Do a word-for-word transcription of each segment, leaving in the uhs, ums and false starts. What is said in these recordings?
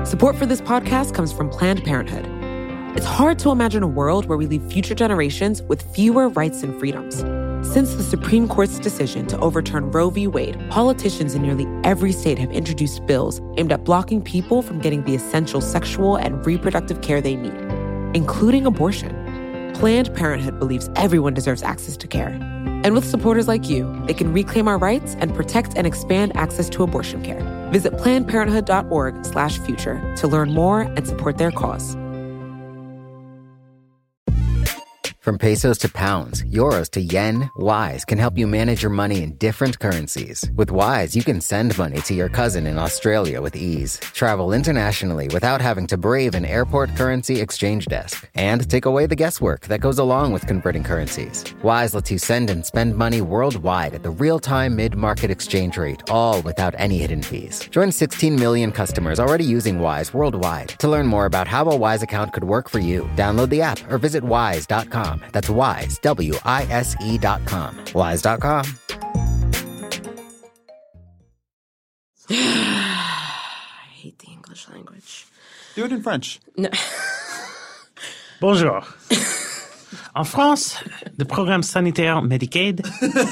Support for this podcast comes from Planned Parenthood. It's hard to imagine a world where we leave future generations with fewer rights and freedoms. Since the Supreme Court's decision to overturn Roe v. Wade, politicians in nearly every state have introduced bills aimed at blocking people from getting the essential sexual and reproductive care they need, including abortion. Planned Parenthood believes everyone deserves access to care. And with supporters like you, they can reclaim our rights and protect and expand access to abortion care. Visit plannedparenthood.org slash future to learn more and support their cause. From pesos to pounds, euros to yen, Wise can help you manage your money in different currencies. With Wise, you can send money to your cousin in Australia with ease, travel internationally without having to brave an airport currency exchange desk, and take away the guesswork that goes along with converting currencies. Wise lets you send and spend money worldwide at the real-time mid-market exchange rate, all without any hidden fees. Join sixteen million customers already using Wise worldwide. To learn more about how a Wise account could work for you, download the app or visit wise dot com. That's Wise, W I S E dot com. Wise dot com. I hate the English language. Do it in French. No. Bonjour. En France, le programme sanitaire Medicaid.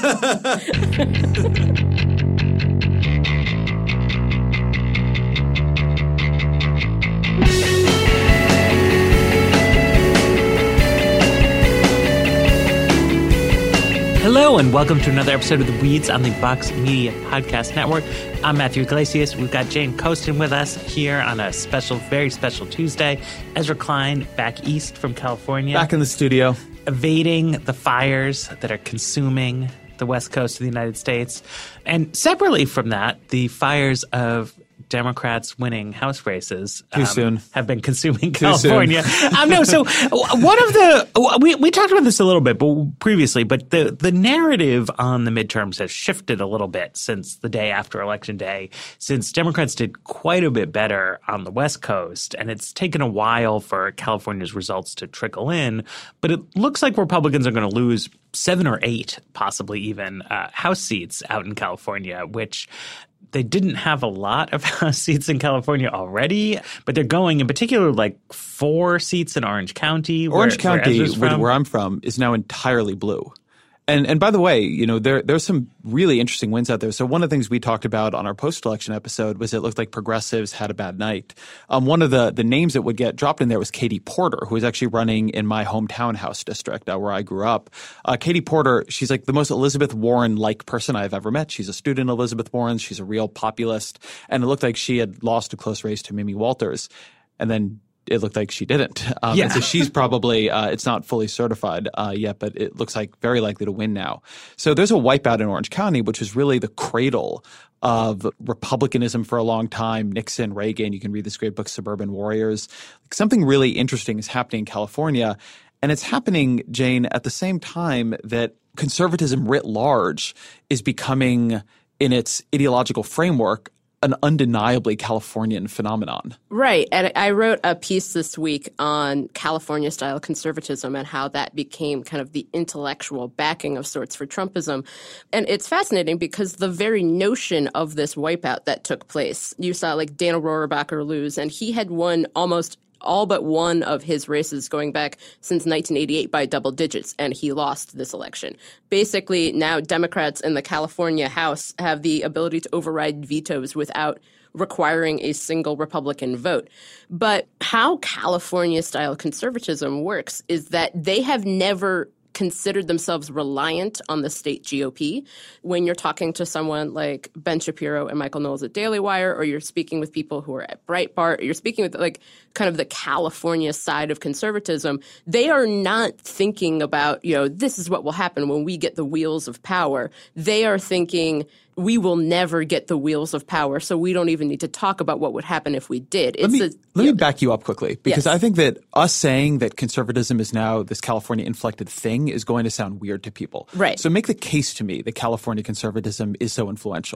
Hello, and welcome to another episode of The Weeds on the Vox Media Podcast Network. I'm Matthew Iglesias. We've got Jane Coaston with us here on a special, very special Tuesday. Ezra Klein back east from California. Back in the studio. Evading the fires that are consuming the west coast of the United States. And separately from that, the fires of Democrats winning House races Too um, soon. have been consuming Too California. um, no, so one of the we we talked about this a little bit but previously, but the the narrative on the midterms has shifted a little bit since the day after Election Day, since Democrats did quite a bit better on the West Coast, and it's taken a while for California's results to trickle in. But it looks like Republicans are going to lose seven or eight, possibly even uh, House seats out in California, which they didn't have a lot of House seats in California already, but they're going in particular like four seats in Orange County. Orange where, County, where, where, where I'm from, is now entirely blue. And and by the way, you know, there there's some really interesting wins out there. So one of the things we talked about on our post-election episode was it looked like progressives had a bad night. Um, one of the the names that would get dropped in there was Katie Porter, who is actually running in my hometown House district, uh, where I grew up. Uh, Katie Porter, she's like the most Elizabeth Warren-like person I've ever met. She's a student of Elizabeth Warren. She's a real populist. And it looked like she had lost a close race to Mimi Walters. And then it looked like she didn't. Um, yeah. And so she's probably uh, – it's not fully certified uh, yet, but it looks like very likely to win now. So there's a wipeout in Orange County, which is really the cradle of republicanism for a long time. Nixon, Reagan, you can read this great book, Suburban Warriors. Something really interesting is happening in California, and it's happening, Jane, at the same time that conservatism writ large is becoming, in its ideological framework, an undeniably Californian phenomenon. Right. And I wrote a piece this week on California-style conservatism and how that became kind of the intellectual backing of sorts for Trumpism. And it's fascinating because the very notion of this wipeout that took place, you saw like Dana Rohrabacher lose, and he had won almost all but one of his races going back since nineteen eighty-eight by double digits, and he lost this election. Basically, now Democrats in the California House have the ability to override vetoes without requiring a single Republican vote. But how California-style conservatism works is that they have never considered themselves reliant on the state G O P. When you're talking to someone like Ben Shapiro and Michael Knowles at Daily Wire, or you're speaking with people who are at Breitbart, or you're speaking with like kind of the California side of conservatism, they are not thinking about, you know, this is what will happen when we get the wheels of power. They are thinking, we will never get the wheels of power, so we don't even need to talk about what would happen if we did. It's let me, a, let you me know, back you up quickly, because yes. I think that us saying that conservatism is now this California-inflected thing is going to sound weird to people. Right. So make the case to me that California conservatism is so influential.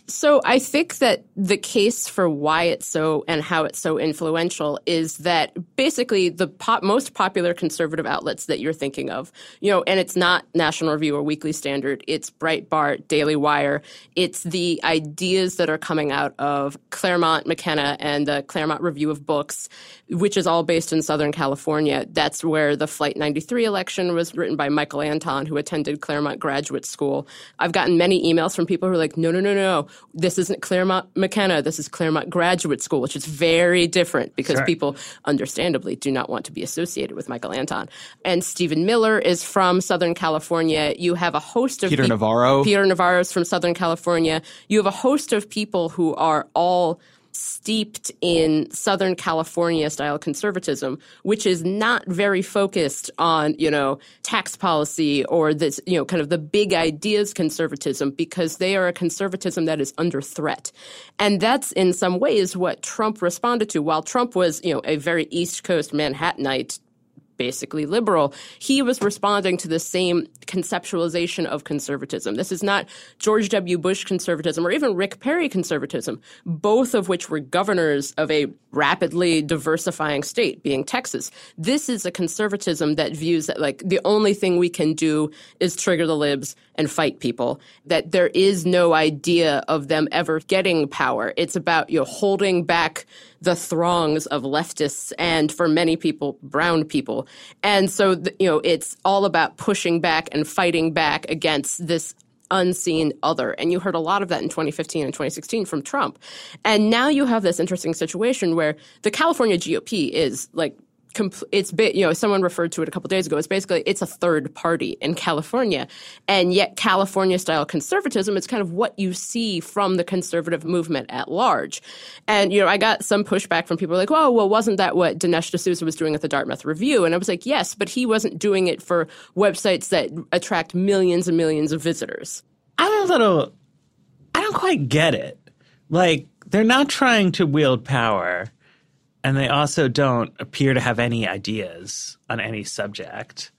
So I think that the case for why it's so and how it's so influential is that basically the pop, most popular conservative outlets that you're thinking of, you know, and it's not National Review or Weekly Standard, it's Breitbart, Daily Wire, it's the ideas that are coming out of Claremont McKenna and the Claremont Review of Books, which is all based in Southern California. That's where the Flight ninety-three election was written by Michael Anton, who attended Claremont Graduate School. I've gotten many emails from people who are like, no, no, no, no. This isn't Claremont McKenna. This is Claremont Graduate School, which is very different because sure. people understandably do not want to be associated with Michael Anton. And Stephen Miller is from Southern California. You have a host of Peter pe- Navarro. Peter Navarro is from Southern California. You have a host of people who are all steeped in Southern California style conservatism, which is not very focused on, you know, tax policy or this, you know, kind of the big ideas conservatism, because they are a conservatism that is under threat. And that's in some ways what Trump responded to. While Trump was, you know, a very East Coast Manhattanite, basically liberal, he was responding to the same conceptualization of conservatism. This is not George W. Bush conservatism or even Rick Perry conservatism, both of which were governors of a rapidly diversifying state, being Texas. This is a conservatism that views that, like, the only thing we can do is trigger the libs and fight people, that there is no idea of them ever getting power. It's about, you know, holding back the throngs of leftists and, for many people, brown people. And so, you know, it's all about pushing back and fighting back against this unseen other. And you heard a lot of that in twenty fifteen and twenty sixteen from Trump. And now you have this interesting situation where the California G O P is like, it's, you know, someone referred to it a couple of days ago. It's basically, it's a third party in California. And yet California-style conservatism is kind of what you see from the conservative movement at large. And, you know, I got some pushback from people like, oh, well, wasn't that what Dinesh D'Souza was doing at the Dartmouth Review? And I was like, yes, but he wasn't doing it for websites that attract millions and millions of visitors. I'm a little – I don't quite get it. Like, they're not trying to wield power. And they also don't appear to have any ideas on any subject.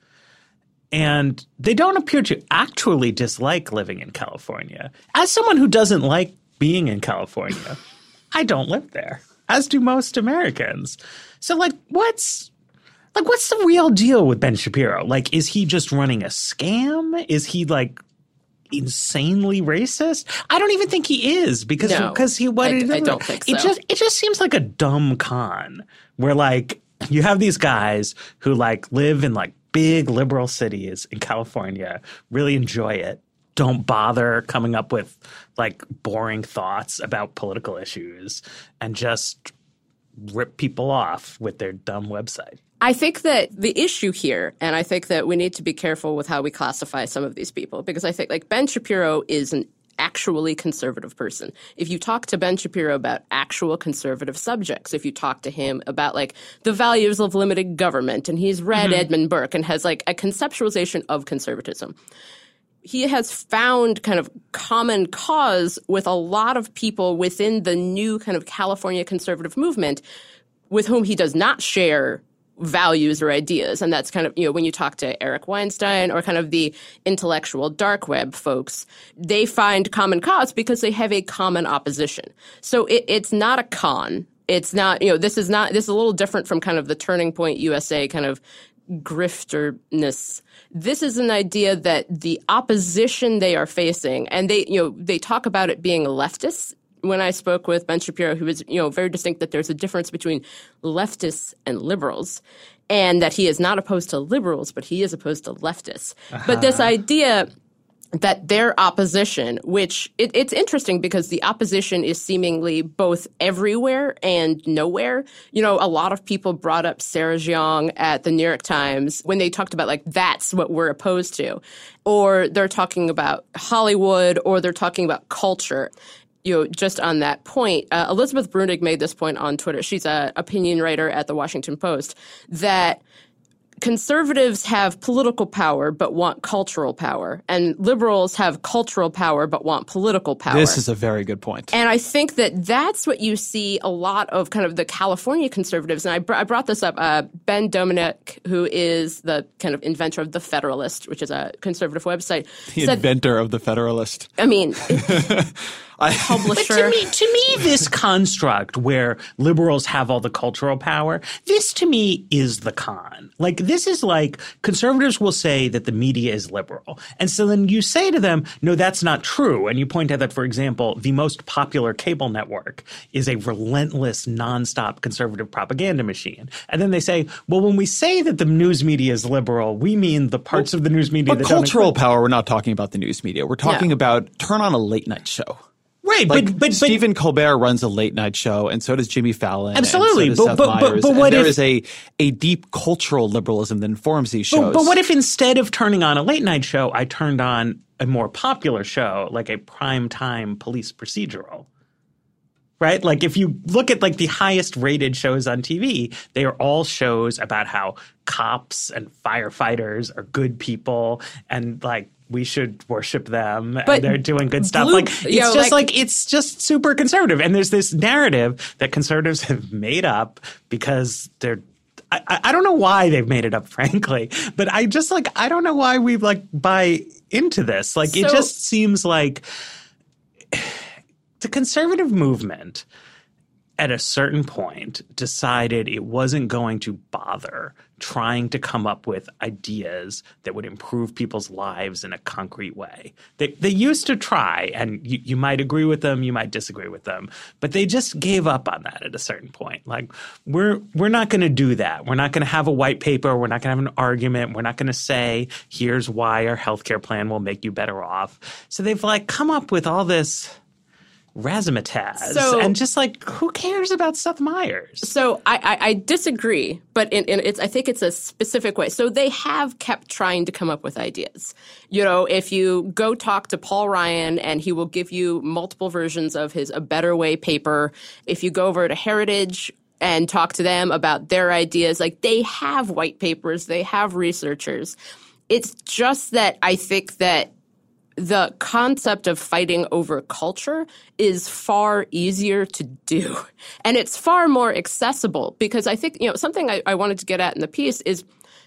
And they don't appear to actually dislike living in California. As someone who doesn't like being in California, I don't live there, as do most Americans. So, like, what's like what's the real deal with Ben Shapiro? Like, is he just running a scam? Is he, like, insanely racist? I don't even think he is, because no, because he what I, it, I don't think so. It just it just seems like a dumb con where, like, you have these guys who, like, live in, like, big liberal cities in California, really enjoy it, don't bother coming up with, like, boring thoughts about political issues, and just rip people off with their dumb website. I think that the issue here, and I think that we need to be careful with how we classify some of these people, because I think, like, Ben Shapiro is an actually conservative person. If you talk to Ben Shapiro about actual conservative subjects, if you talk to him about, like, the values of limited government, and he's read mm-hmm. Edmund Burke and has, like, a conceptualization of conservatism, he has found kind of common cause with a lot of people within the new kind of California conservative movement with whom he does not share values or ideas. And that's kind of, you know, when you talk to Eric Weinstein or kind of the intellectual dark web folks, they find common cause because they have a common opposition. So it, it's not a con. It's not, you know, this is not, this is a little different from kind of the Turning Point U S A kind of grifterness. This is an idea that the opposition they are facing, and they, you know, they talk about it being leftists. When I spoke with Ben Shapiro, he was, you know, very distinct that there's a difference between leftists and liberals, and that he is not opposed to liberals, but he is opposed to leftists. Uh-huh. But this idea that their opposition, which it, it's interesting because the opposition is seemingly both everywhere and nowhere. You know, a lot of people brought up Sarah Jeong at the New York Times when they talked about, like, that's what we're opposed to. Or they're talking about Hollywood, or they're talking about culture. You know, just on that point, uh, Elizabeth Brunig made this point on Twitter. She's an opinion writer at the Washington Post, that conservatives have political power but want cultural power, and liberals have cultural power but want political power. This is a very good point. And I think that that's what you see a lot of kind of the California conservatives. And I, br- I brought this up. Uh, Ben Dominic, who is the kind of inventor of The Federalist, which is a conservative website. The said, inventor of The Federalist. I mean... publisher. But to me, to me, this construct where liberals have all the cultural power, this to me is the con. Like, this is like conservatives will say that the media is liberal. And so then you say to them, no, that's not true. And you point out that, for example, the most popular cable network is a relentless, nonstop conservative propaganda machine. And then they say, well, when we say that the news media is liberal, we mean the parts well, of the news media but that cultural don't power, we're not talking about the news media. We're talking yeah. about turn on a late night show. Right, like but, but Stephen Colbert runs a late night show, and so does Jimmy Fallon. Absolutely, and so does but, Seth but, Meyers, but, but what and there if, is a a deep cultural liberalism that informs these shows. But, but what if instead of turning on a late night show, I turned on a more popular show, like a primetime police procedural? Right? Like if you look at like the highest rated shows on T V, they are all shows about how cops and firefighters are good people and like we should worship them but and they're doing good stuff. Blue, like it's you know, just like, like it's just super conservative. And there's this narrative that conservatives have made up because they're I, I don't know why they've made it up, frankly, but I just like I don't know why we like buy into this. Like so, it just seems like the conservative movement at a certain point decided it wasn't going to bother trying to come up with ideas that would improve people's lives in a concrete way. They they used to try, and you, you might agree with them, you might disagree with them, but they just gave up on that at a certain point. Like, we're we're not going to do that. We're not going to have a white paper. We're not going to have an argument. We're not going to say, here's why our healthcare plan will make you better off. So they've like come up with all this razzmatazz so, and just like who cares about Seth Meyers? So I, I, I disagree, but in, in it's I think it's a specific way. So they have kept trying to come up with ideas. You know, if you go talk to Paul Ryan and he will give you multiple versions of his A Better Way paper. If you go over to Heritage and talk to them about their ideas, like they have white papers, they have researchers. It's just that I think that the concept of fighting over culture is far easier to do. And it's far more accessible because I think, you know, something I, I wanted to get at in the piece is,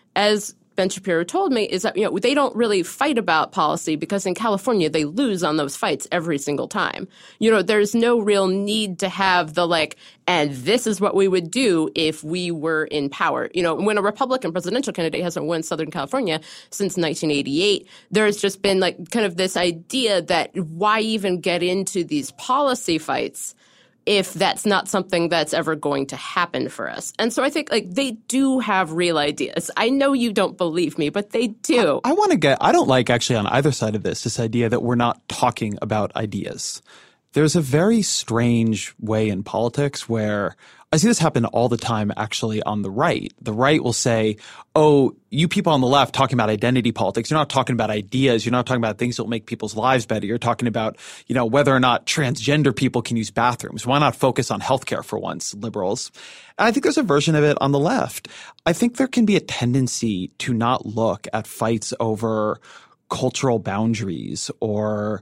as Ben Shapiro told me, is that, you know, they don't really fight about policy because in California they lose on those fights every single time. You know, there's no real need to have the like, and this is what we would do if we were in power. You know, when a Republican presidential candidate hasn't won Southern California since nineteen eighty-eight, there's just been like kind of this idea that why even get into these policy fights if that's not something that's ever going to happen for us. And so I think like they do have real ideas. I know you don't believe me, but they do. I, I want to get – I don't like actually on either side of this, this idea that we're not talking about ideas. There's a very strange way in politics where – I see this happen all the time actually on the right. The right will say, oh, you people on the left talking about identity politics, you're not talking about ideas. You're not talking about things that will make people's lives better. You're talking about, you know, whether or not transgender people can use bathrooms. Why not focus on healthcare for once, liberals? And I think there's a version of it on the left. I think there can be a tendency to not look at fights over cultural boundaries or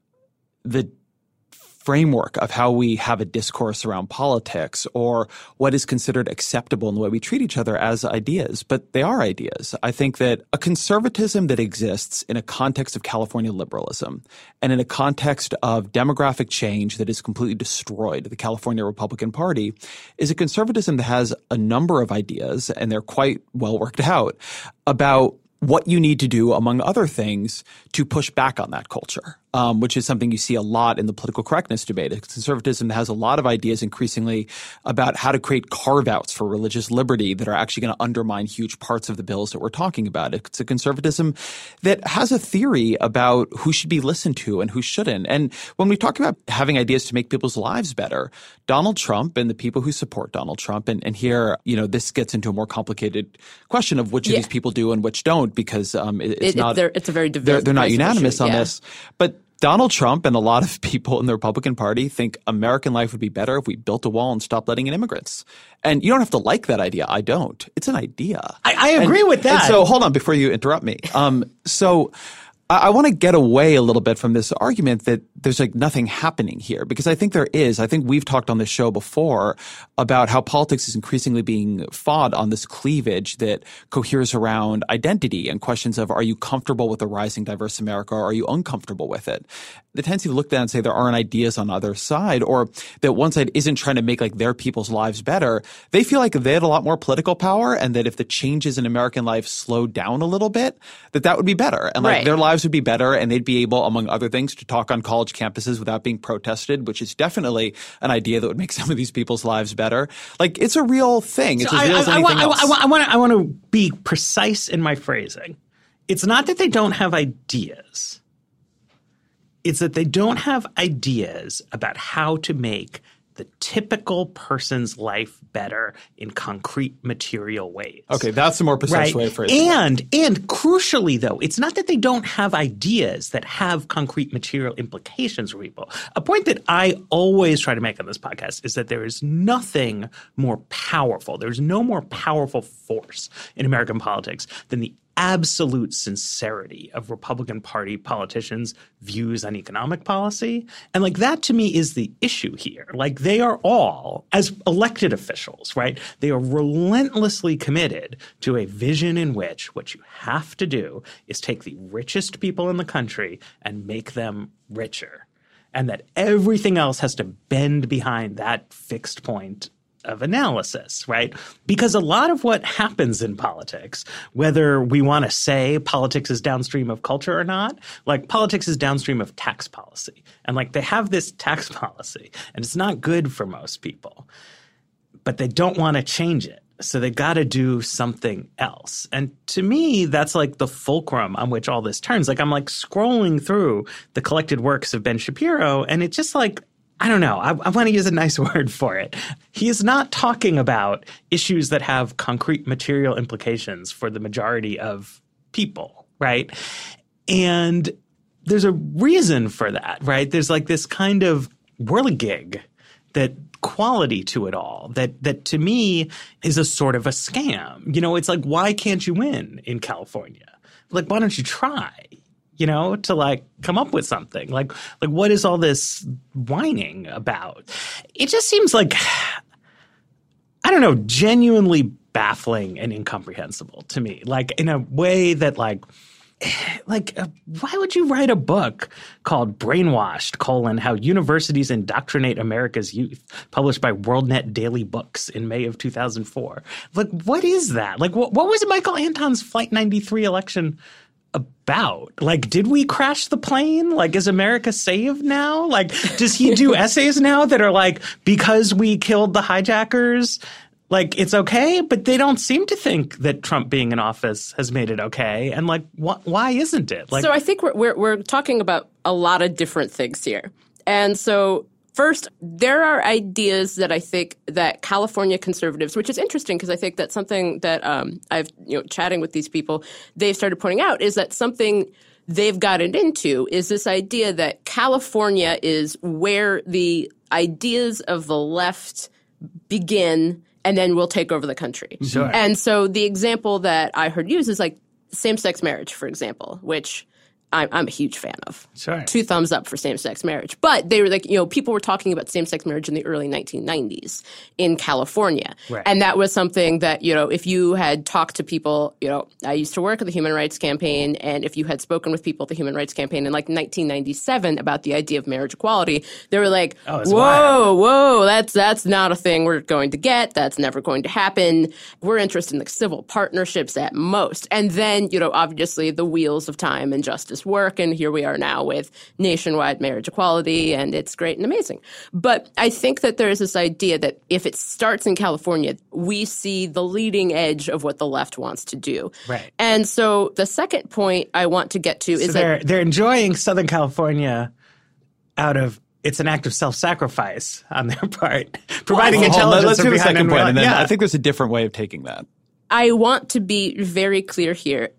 the framework of how we have a discourse around politics or what is considered acceptable in the way we treat each other as ideas. But they are ideas. I think that a conservatism that exists in a context of California liberalism and in a context of demographic change that has completely destroyed the California Republican Party is a conservatism that has a number of ideas, and they're quite well worked out, about what you need to do, among other things, to push back on that culture, um, which is something you see a lot in the political correctness debate. Conservatism has a lot of ideas increasingly about how to create carve-outs for religious liberty that are actually going to undermine huge parts of the bills that we're talking about. It's a conservatism that has a theory about who should be listened to and who shouldn't. And when we talk about having ideas to make people's lives better, Donald Trump and the people who support Donald Trump, and, and here, you know, this gets into a more complicated question of which yeah. of these people do and which don't, because um, it, it's it, not – it's a very divisive they're, they're not unanimous issue, on yeah. this. But Donald Trump and a lot of people in the Republican Party think American life would be better if we built a wall and stopped letting in immigrants. And you don't have to like that idea. I don't. It's an idea. I, I agree and, with that. And so hold on before you interrupt me. Um, so I want to get away a little bit from this argument that there's like nothing happening here, because I think there is. I think we've talked on this show before about how politics is increasingly being fought on this cleavage that coheres around identity and questions of, are you comfortable with a rising diverse America, or are you uncomfortable with it? The tendency to look down and say there aren't ideas on the other side, or that one side isn't trying to make like their people's lives better. They feel like they had a lot more political power, and that if the changes in American life slowed down a little bit, that that would be better. And like right. their lives would be better, and they'd be able, among other things, to talk on college campuses without being protested, which is definitely an idea that would make some of these people's lives better. Like, it's a real thing. It's so as real I, as I, anything I, else. I, I, I want to I want to be precise in my phrasing. It's not that they don't have ideas. It's that they don't have ideas about how to make the typical person's life better in concrete material ways. Okay, that's the more precise right? way of phrasing it. And, and crucially, though, it's not that they don't have ideas that have concrete material implications for people. A point that I always try to make on this podcast is that there is nothing more powerful. There's no more powerful force in American politics than the absolute sincerity of Republican Party politicians' views on economic policy. And like that to me is the issue here. Like they are all, as elected officials, right, they are relentlessly committed to a vision in which what you have to do is take the richest people in the country and make them richer. And that everything else has to bend behind that fixed point of analysis, right? Because a lot of what happens in politics, whether we want to say politics is downstream of culture or not, like politics is downstream of tax policy. And like they have this tax policy and it's not good for most people, but they don't want to change it. So they got to do something else. And to me, that's like the fulcrum on which all this turns. Like I'm like scrolling through the collected works of Ben Shapiro, and it's just like, I don't know. I, I want to use a nice word for it. He is not talking about issues that have concrete material implications for the majority of people, right? And there's a reason for that, right? There's like this kind of whirligig, that quality to it all that that to me is a sort of a scam. You know, it's like, why can't you win in California? Like, why don't you try? You know, to like come up with something like like what is all this whining about? It just seems like, I don't know, genuinely baffling and incomprehensible to me. Like in a way that like like uh, why would you write a book called Brainwashed, colon, How Universities Indoctrinate America's Youth, published by WorldNet Daily Books in May of two thousand four? Like, what is that? Like, what, what was Michael Anton's Flight ninety-three election about? Like, did we crash the plane? Like, is America saved now? Like, does he do essays now that are like, because we killed the hijackers, like, it's okay? But they don't seem to think that Trump being in office has made it okay. And like, wh- why isn't it? Like, so I think we're, we're we're talking about a lot of different things here. And so first, there are ideas that I think that California conservatives, which is interesting because I think that's something that um, I've, you know, chatting with these people, they've started pointing out is that something they've gotten into is this idea that California is where the ideas of the left begin and then we'll take over the country. Sure. And so the example that I heard used is like same-sex marriage, for example, which I'm, I'm a huge fan of. Sure. Two thumbs up for same-sex marriage. But they were like, you know, people were talking about same-sex marriage in the early nineteen nineties in California. Right. And that was something that, you know, if you had talked to people, you know, I used to work at the Human Rights Campaign, and if you had spoken with people at the Human Rights Campaign in like nineteen ninety-seven about the idea of marriage equality, they were like, oh, it's whoa, wild. whoa, that's that's not a thing we're going to get. That's never going to happen. We're interested in like civil partnerships at most. And then, you know, obviously the wheels of time and justice work, and here we are now with nationwide marriage equality, and it's great and amazing. But I think that there is this idea that if it starts in California, we see the leading edge of what the left wants to do. Right. And so the second point I want to get to so is they're, that they're enjoying Southern California out of it's an act of self-sacrifice on their part, providing Well, hold on, intelligence. let's do the behind second point, and then yeah. I think there's a different way of taking that. I want to be very clear here that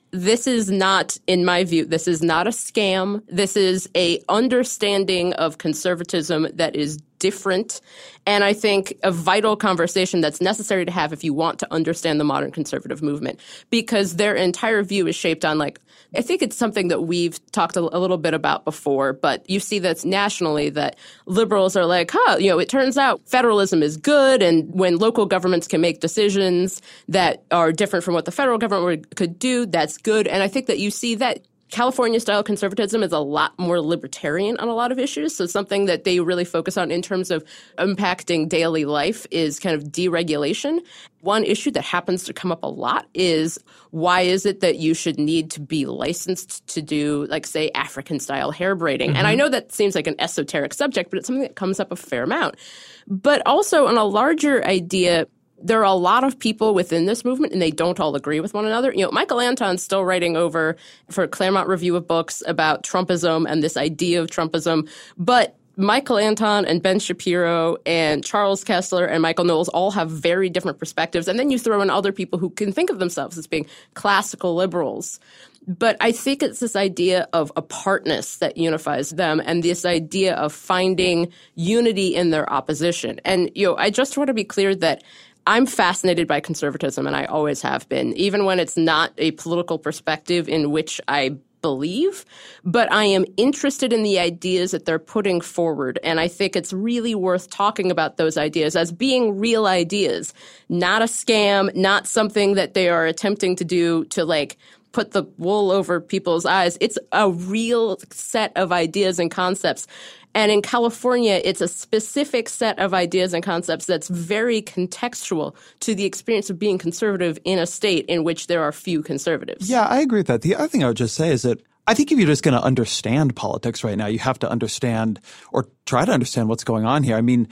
this is not, in my view, this is not a scam. This is a understanding of conservatism that is different. And I think a vital conversation that's necessary to have if you want to understand the modern conservative movement, because their entire view is shaped on, like, I think it's something that we've talked a, a little bit about before, but you see that nationally that liberals are like, huh, you know, it turns out federalism is good. And when local governments can make decisions that are different from what the federal government could do, that's good. And I think that you see that California-style conservatism is a lot more libertarian on a lot of issues. So something that they really focus on in terms of impacting daily life is kind of deregulation. One issue that happens to come up a lot is, why is it that you should need to be licensed to do, like, say, African-style hair braiding? Mm-hmm. And I know that seems like an esoteric subject, but it's something that comes up a fair amount. But also on a larger idea, there are a lot of people within this movement, and they don't all agree with one another. You know, Michael Anton's still writing over for Claremont Review of Books about Trumpism and this idea of Trumpism. But Michael Anton and Ben Shapiro and Charles Kessler and Michael Knowles all have very different perspectives. And then you throw in other people who can think of themselves as being classical liberals. But I think it's this idea of apartness that unifies them, and this idea of finding unity in their opposition. And, you know, I just want to be clear that I'm fascinated by conservatism, and I always have been, even when it's not a political perspective in which I believe, but I am interested in the ideas that they're putting forward. And I think it's really worth talking about those ideas as being real ideas, not a scam, not something that they are attempting to do to, like, put the wool over people's eyes. It's a real set of ideas and concepts. And in California, it's a specific set of ideas and concepts that's very contextual to the experience of being conservative in a state in which there are few conservatives. Yeah, I agree with that. The other thing I would just say is that I think if you're just going to understand politics right now, you have to understand or try to understand what's going on here. I mean,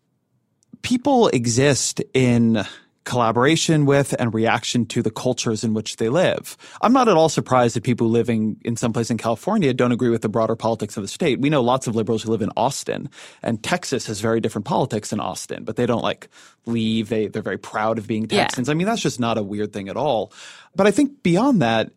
people exist in collaboration with and reaction to the cultures in which they live. I'm not at all surprised that people living in some place in California don't agree with the broader politics of the state. We know lots of liberals who live in Austin, and Texas has very different politics than Austin, but they don't, like, leave. They, they're very proud of being Texans. Yeah. I mean, that's just not a weird thing at all. But I think beyond that,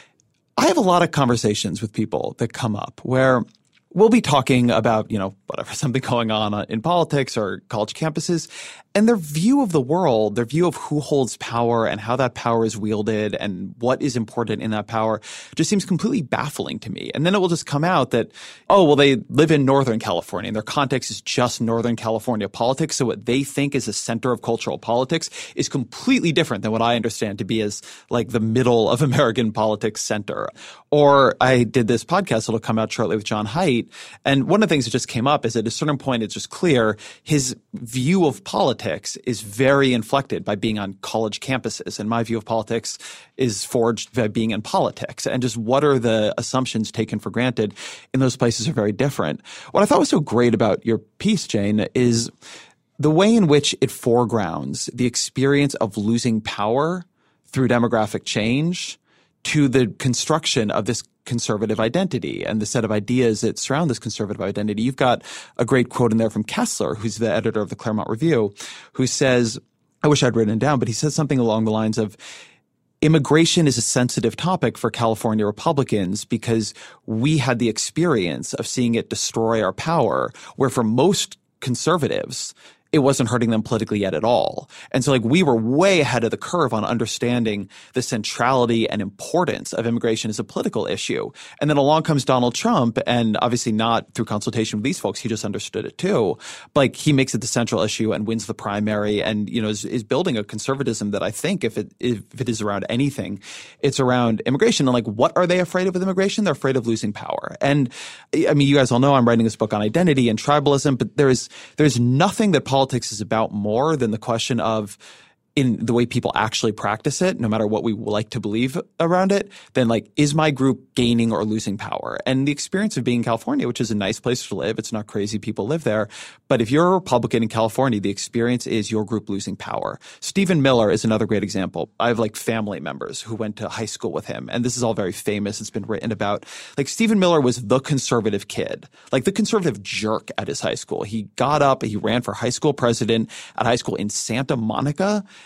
I have a lot of conversations with people that come up where we'll be talking about, you know, whatever, something going on in politics or college campuses, and their view of the world, their view of who holds power and how that power is wielded and what is important in that power just seems completely baffling to me. And then it will just come out that, oh, well, they live in Northern California and their context is just Northern California politics. So what they think is the center of cultural politics is completely different than what I understand to be as, like, the middle of American politics center. Or I did this podcast that'll come out shortly with John Haidt. And one of the things that just came up is at a certain point, it's just clear his view of politics is very inflected by being on college campuses. And my view of politics is forged by being in politics. And just what are the assumptions taken for granted in those places are very different. What I thought was so great about your piece, Jane, is the way in which it foregrounds the experience of losing power through demographic change to the construction of this conservative identity and the set of ideas that surround this conservative identity. You've got a great quote in there from Kessler, who's the editor of the Claremont Review, who says, I wish I'd written it down, but he says something along the lines of, immigration is a sensitive topic for California Republicans because we had the experience of seeing it destroy our power, where for most conservatives, it wasn't hurting them politically yet at all. And so, like, we were way ahead of the curve on understanding the centrality and importance of immigration as a political issue. And then along comes Donald Trump, and obviously not through consultation with these folks, he just understood it too. But, like, he makes it the central issue and wins the primary and, you know, is, is building a conservatism that I think if it, if it is around anything, it's around immigration. And, like, what are they afraid of with immigration? They're afraid of losing power. And I mean, you guys all know I'm writing this book on identity and tribalism, but there is, there's nothing that politics is about more than the question of, in the way people actually practice it, no matter what we like to believe around it, then, like, is my group gaining or losing power? And the experience of being in California, which is a nice place to live, it's not crazy people live there, but if you're a Republican in California, the experience is your group losing power. Stephen Miller is another great example. I have, like, family members who went to high school with him, and this is all very famous. It's been written about. Like, Stephen Miller was the conservative kid, like the conservative jerk at his high school. He got up, he ran for high school president at high school in Santa Monica,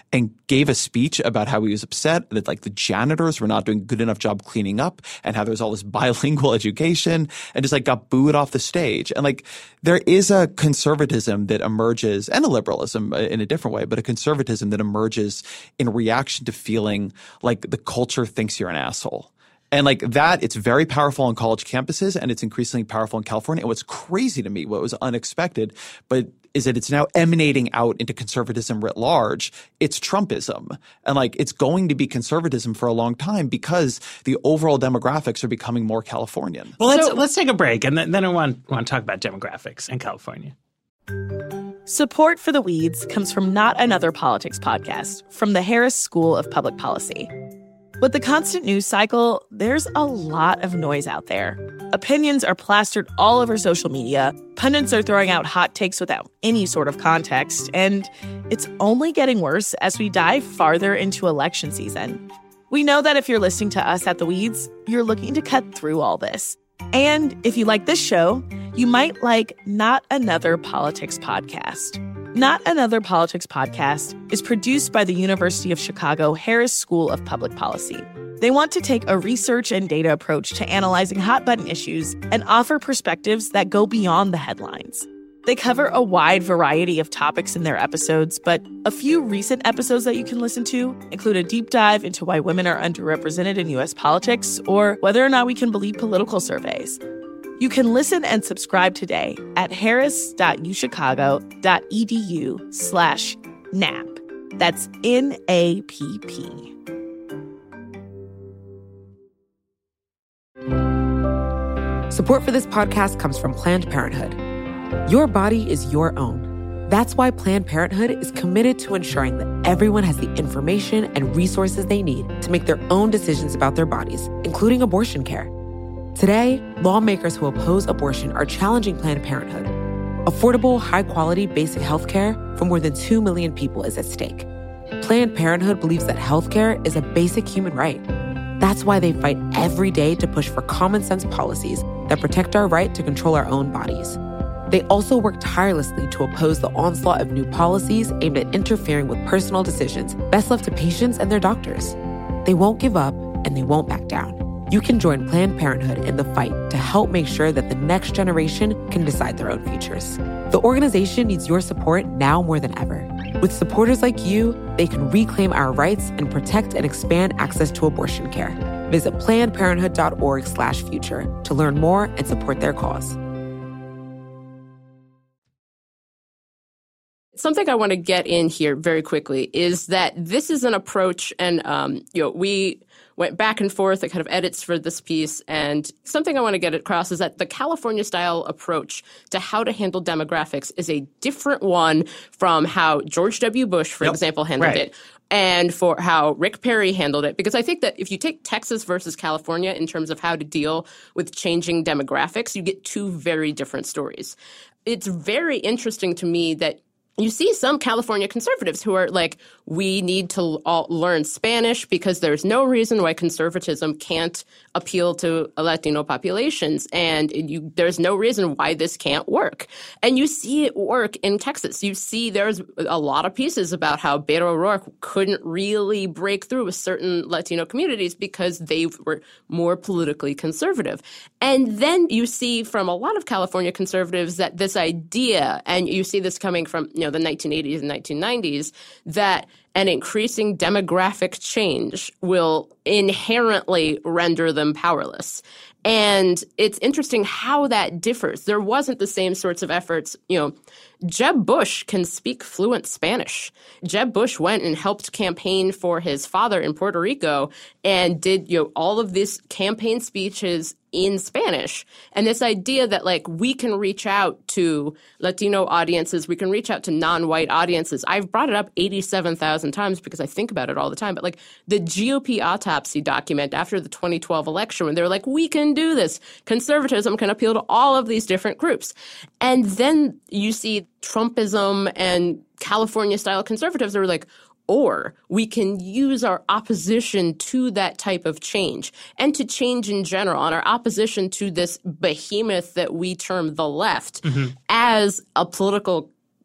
and gave a speech about how he was upset that like the janitors were not doing a good enough job cleaning up and how there's all this bilingual education, and just like got booed off the stage. And like there is a conservatism that emerges, and a liberalism in a different way, but a conservatism that emerges in reaction to feeling like the culture thinks you're an asshole. And like that, it's very powerful on college campuses, and it's increasingly powerful in California. And what's crazy to me, what was unexpected, but is that it's now emanating out into conservatism writ large. It's Trumpism. And like it's going to be conservatism for a long time because the overall demographics are becoming more Californian. Well, let's so, let's take a break, and then, then I want, want to talk about demographics in California. Support for The Weeds comes from Not Another Politics podcast from the Harris School of Public Policy. With the constant news cycle, there's a lot of noise out there. Opinions are plastered all over social media, pundits are throwing out hot takes without any sort of context, and it's only getting worse as we dive farther into election season. We know that if you're listening to us at The Weeds, you're looking to cut through all this. And if you like this show, you might like Not Another Politics podcast. Not Another Politics podcast is produced by the University of Chicago Harris School of Public Policy. They want to take a research and data approach to analyzing hot-button issues and offer perspectives that go beyond the headlines. They cover a wide variety of topics in their episodes, but a few recent episodes that you can listen to include a deep dive into why women are underrepresented in U S politics or whether or not we can believe political surveys. You can listen and subscribe today at harris.uchicago.edu slash NAP. That's N A P P. Support for this podcast comes from Planned Parenthood. Your body is your own. That's why Planned Parenthood is committed to ensuring that everyone has the information and resources they need to make their own decisions about their bodies, including abortion care. Today, lawmakers who oppose abortion are challenging Planned Parenthood. Affordable, high-quality basic health care for more than two million people is at stake. Planned Parenthood believes that health care is a basic human right. That's why they fight every day to push for common-sense policies that protect our right to control our own bodies. They also work tirelessly to oppose the onslaught of new policies aimed at interfering with personal decisions best left to patients and their doctors. They won't give up, and they won't back down. You can join Planned Parenthood in the fight to help make sure that the next generation can decide their own futures. The organization needs your support now more than ever. With supporters like you, they can reclaim our rights and protect and expand access to abortion care. Visit plannedparenthood.org slash future to learn more and support their cause. Something I want to get in here very quickly is that this is an approach, and um, you know, we went back and forth at kind of edits for this piece, and something I want to get across is that the California-style approach to how to handle demographics is a different one from how George W. Bush, for yep. example, handled right. it, and for how Rick Perry handled it. Because I think that if you take Texas versus California in terms of how to deal with changing demographics, you get two very different stories. It's very interesting to me that you see some California conservatives who are like, we need to all learn Spanish because there's no reason why conservatism can't appeal to Latino populations. And you, there's no reason why this can't work. And you see it work in Texas. You see there's a lot of pieces about how Beto O'Rourke couldn't really break through with certain Latino communities because they were more politically conservative. And then you see from a lot of California conservatives that this idea, and you see this coming from, you know, the nineteen eighties and nineteen nineties, that an increasing demographic change will inherently render them powerless. And it's interesting how that differs. There wasn't the same sorts of efforts. You know, Jeb Bush can speak fluent Spanish. Jeb Bush went and helped campaign for his father in Puerto Rico and did, you know, all of these campaign speeches in Spanish. And this idea that, like, we can reach out to Latino audiences, we can reach out to non-white audiences. I've brought it up eighty-seven thousand times because I think about it all the time. But, like, the G O P autopsy document after the twenty twelve election, when they were like, we can do this. Conservatism can appeal to all of these different groups. And then you see Trumpism and California-style conservatives are like, or we can use our opposition to that type of change and to change in general, and our opposition to this behemoth that we term the left, mm-hmm. as a political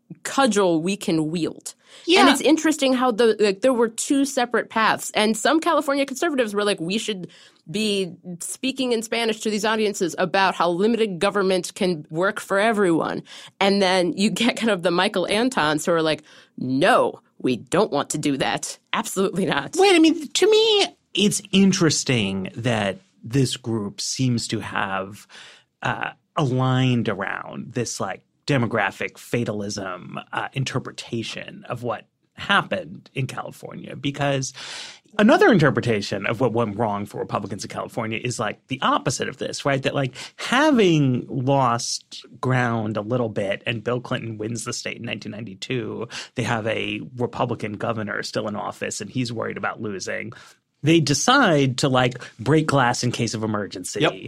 cudgel we can wield. Yeah. And it's interesting how the like, there were two separate paths. And some California conservatives were like, we should be speaking in Spanish to these audiences about how limited government can work for everyone. And then you get kind of the Michael Antons who are like, no, we don't want to do that. Absolutely not. Wait, I mean, to me, it's interesting that this group seems to have uh, aligned around this like demographic fatalism uh, interpretation of what happened in California, because another interpretation of what went wrong for Republicans in California is like the opposite of this, right? That like having lost ground a little bit and Bill Clinton wins the state in nineteen ninety-two, they have a Republican governor still in office and he's worried about losing. They decide to like break glass in case of emergency, yep.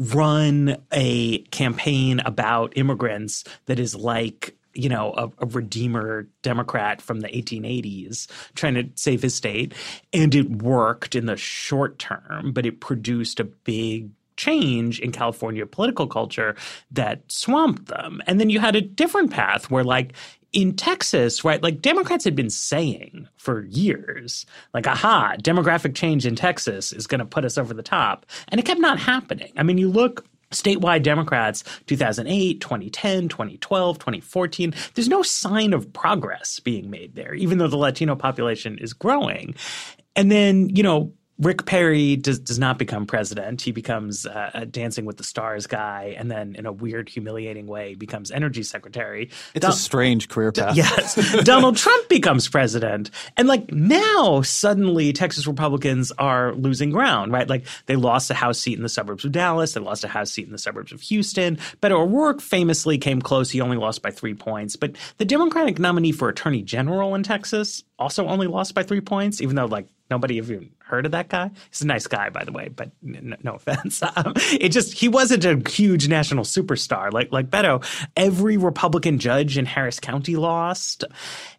run a campaign about immigrants that is like, you know, a, a Redeemer Democrat from the eighteen eighties trying to save his state. And it worked in the short term, but it produced a big change in California political culture that swamped them. And then you had a different path where like in Texas, right, like Democrats had been saying for years, like, aha, demographic change in Texas is going to put us over the top. And it kept not happening. I mean, you look statewide Democrats, two thousand eight, twenty ten, twenty twelve, twenty fourteen, there's no sign of progress being made there, even though the Latino population is growing. And then, you know, Rick Perry does, does not become president. He becomes uh, a Dancing with the Stars guy and then in a weird, humiliating way becomes energy secretary. It's Don- a strange career path. Yes. Donald Trump becomes president. And like now suddenly Texas Republicans are losing ground, right? Like they lost a House seat in the suburbs of Dallas. They lost a House seat in the suburbs of Houston. Beto O'Rourke famously came close. He only lost by three points. But the Democratic nominee for attorney general in Texas also only lost by three points, even though like nobody even heard of that guy. He's a nice guy, by the way, but n- no offense. Um, it just he wasn't a huge national superstar like like Beto. Every Republican judge in Harris County lost,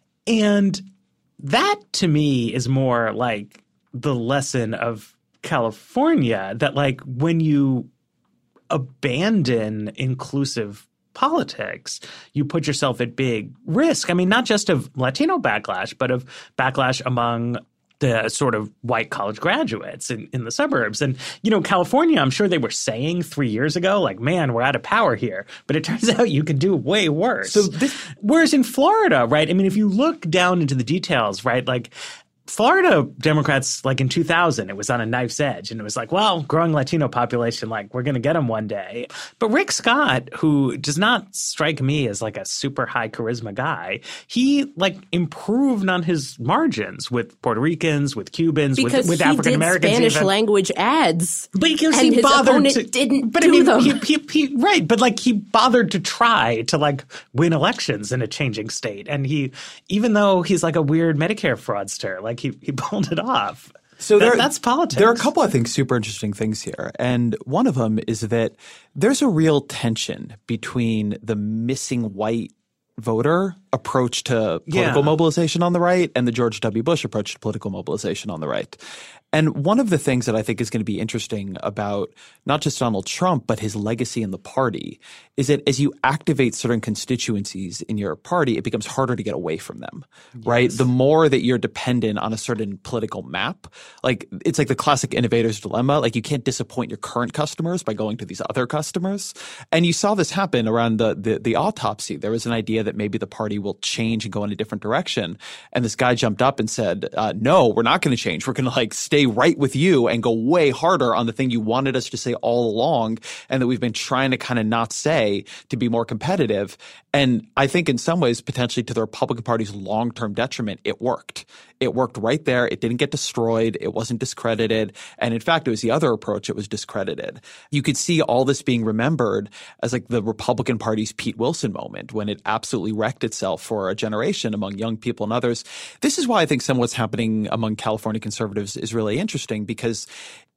and that to me is more like the lesson of California that like when you abandon inclusive politics, you put yourself at big risk. I mean, not just of Latino backlash, but of backlash among the sort of white college graduates in, in the suburbs. And, you know, California, I'm sure they were saying three years ago, like, man, we're out of power here. But it turns out you could do way worse. So this- Whereas in Florida, right, I mean, if you look down into the details, right, like Florida Democrats, like in two thousand, it was on a knife's edge. And it was like, well, growing Latino population, like we're going to get them one day. But Rick Scott, who does not strike me as like a super high charisma guy, he like improved on his margins with Puerto Ricans, with Cubans, because with, with African Americans. Spanish even. language ads. But because and he his bothered opponent to, didn't but do I mean, them. He, he, he, right. But like he bothered to try to like win elections in a changing state. And he, even though he's like a weird Medicare fraudster, like he, he pulled it off. So there, that, that's politics. There are a couple, I think, super interesting things here. And one of them is that there's a real tension between the missing white voter approach to political yeah. mobilization on the right and the George W. Bush approach to political mobilization on the right. And one of the things that I think is going to be interesting about not just Donald Trump, but his legacy in the party is that as you activate certain constituencies in your party, it becomes harder to get away from them, yes. right? The more that you're dependent on a certain political map, like it's like the classic innovator's dilemma. Like you can't disappoint your current customers by going to these other customers. And you saw this happen around the, the, the autopsy. There was an idea that maybe the party will change and go in a different direction. And this guy jumped up and said, uh, no, we're not going to change. We're going to like stay right with you and go way harder on the thing you wanted us to say all along and that we've been trying to kind of not say to be more competitive. And I think in some ways, potentially to the Republican Party's long-term detriment, it worked. It worked right there. It didn't get destroyed. It wasn't discredited. And in fact, it was the other approach. It was discredited. You could see all this being remembered as like the Republican Party's Pete Wilson moment when it absolutely wrecked itself for a generation among young people and others. This is why I think some of what's happening among California conservatives is really interesting because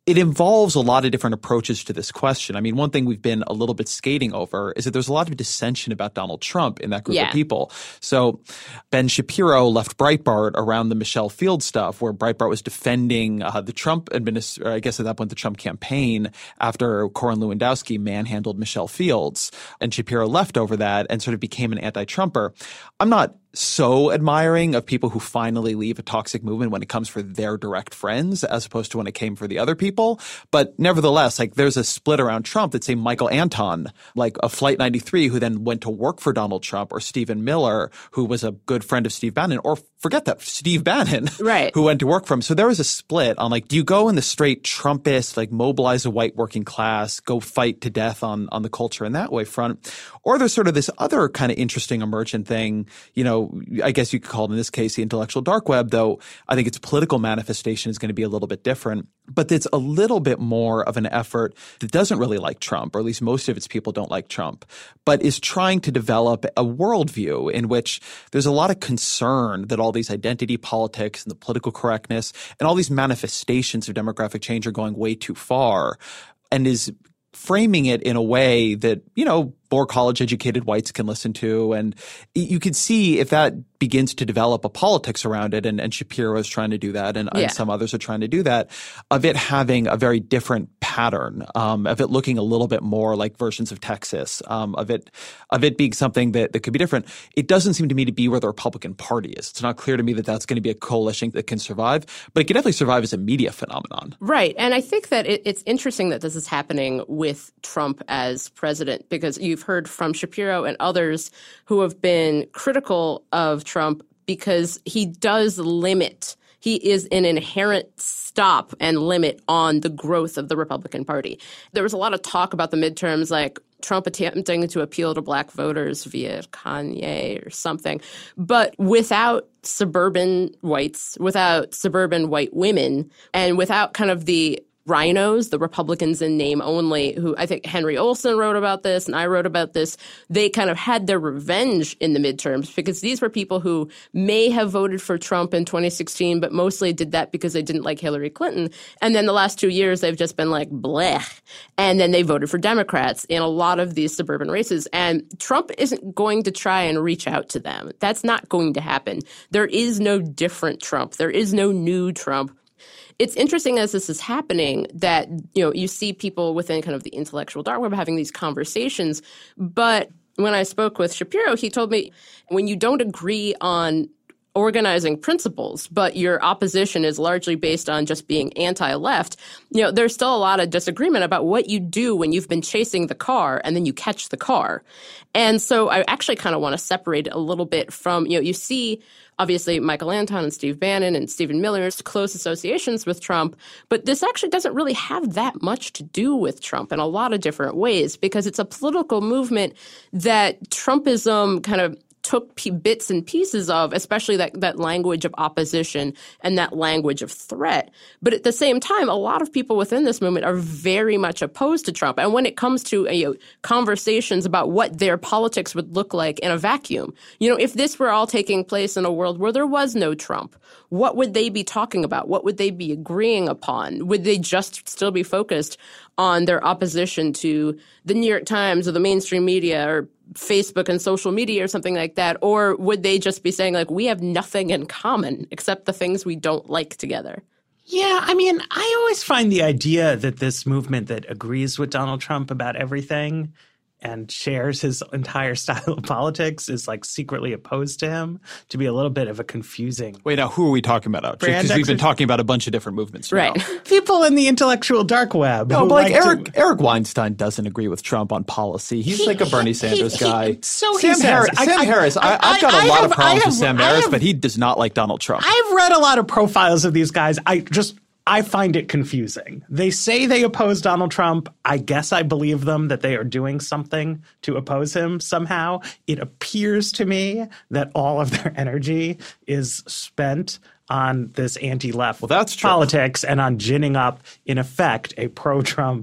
it involves a lot of different approaches to this question. I mean, one thing we've been a little bit skating over is that there's a lot of dissension about Donald Trump in that group yeah. of people. So Ben Shapiro left Breitbart around the Michelle Field stuff, where Breitbart was defending uh, the Trump administration, I guess at that point the Trump campaign, after Corwin Lewandowski manhandled Michelle Fields. And Shapiro left over that and sort of became an anti-Trumper. I'm not so admiring of people who finally leave a toxic movement when it comes for their direct friends as opposed to when it came for the other people. But nevertheless, like there's a split around Trump that say Michael Anton, like a Flight ninety-three who then went to work for Donald Trump, or Stephen Miller, who was a good friend of Steve Bannon, or forget that, Steve Bannon, right. who went to work for him. So there was a split on like, do you go in the straight Trumpist, like mobilize a white working class, go fight to death on, on the culture in that way front? Or there's sort of this other kind of interesting emergent thing, you know, I guess you could call it in this case the intellectual dark web, though I think its political manifestation is going to be a little bit different. But it's a little bit more of an effort that doesn't really like Trump, or at least most of its people don't like Trump, but is trying to develop a worldview in which there's a lot of concern that all these identity politics and the political correctness and all these manifestations of demographic change are going way too far, and is framing it in a way that, you know, more college-educated whites can listen to. And you can see if that begins to develop a politics around it, and, and Shapiro is trying to do that, and, yeah. and some others are trying to do that, of it having a very different pattern, um, of it looking a little bit more like versions of Texas, um, of it of it being something that, that could be different. It doesn't seem to me to be where the Republican Party is. It's not clear to me that that's going to be a coalition that can survive, but it can definitely survive as a media phenomenon. Right. And I think that it, it's interesting that this is happening with Trump as president, because you've heard from Shapiro and others who have been critical of Trump because he does limit, he is an inherent stop and limit on the growth of the Republican Party. There was a lot of talk about the midterms, like Trump attempting to appeal to black voters via Kanye or something, but without suburban whites, without suburban white women, and without kind of the rhinos, the Republicans in name only, who I think Henry Olsen wrote about this and I wrote about this. They kind of had their revenge in the midterms because these were people who may have voted for Trump in twenty sixteen, but mostly did that because they didn't like Hillary Clinton. And then the last two years, they've just been like, blech. And then they voted for Democrats in a lot of these suburban races. And Trump isn't going to try and reach out to them. That's not going to happen. There is no different Trump. There is no new Trump. It's interesting as this is happening that, you know, you see people within kind of the intellectual dark web having these conversations. But when I spoke with Shapiro, he told me when you don't agree on organizing principles, but your opposition is largely based on just being anti-left, you know, there's still a lot of disagreement about what you do when you've been chasing the car and then you catch the car. And so I actually kind of want to separate it a little bit from, you know, you see obviously Michael Anton and Steve Bannon and Stephen Miller's close associations with Trump, but this actually doesn't really have that much to do with Trump in a lot of different ways because it's a political movement that Trumpism kind of took p- bits and pieces of, especially that, that language of opposition and that language of threat. But at the same time, a lot of people within this movement are very much opposed to Trump. And when it comes to uh, you know, conversations about what their politics would look like in a vacuum, you know, if this were all taking place in a world where there was no Trump, what would they be talking about? What would they be agreeing upon? Would they just still be focused on their opposition to the New York Times or the mainstream media or Facebook and social media or something like that? Or would they just be saying, like, we have nothing in common except the things we don't like together? Yeah, I mean, I always find the idea that this movement that agrees with Donald Trump about everything and shares his entire style of politics is like secretly opposed to him to be a little bit of a confusing. Wait, now who are we talking about? Because we've been talking about a bunch of different movements right. now. People in the intellectual dark web. No, but like, like Eric to... Eric Weinstein doesn't agree with Trump on policy. He's he, like a Bernie Sanders he, guy. He, so Sam, he Harris, says, I, Sam I, Harris. I, I, I've got I a lot have, of problems have, with Sam I Harris, have, but he does not like Donald Trump. I've read a lot of profiles of these guys. I just I find it confusing. They say they oppose Donald Trump. I guess I believe them that they are doing something to oppose him somehow. It appears to me that all of their energy is spent on this anti-left well, that's true. politics and on ginning up, in effect, a pro-Trump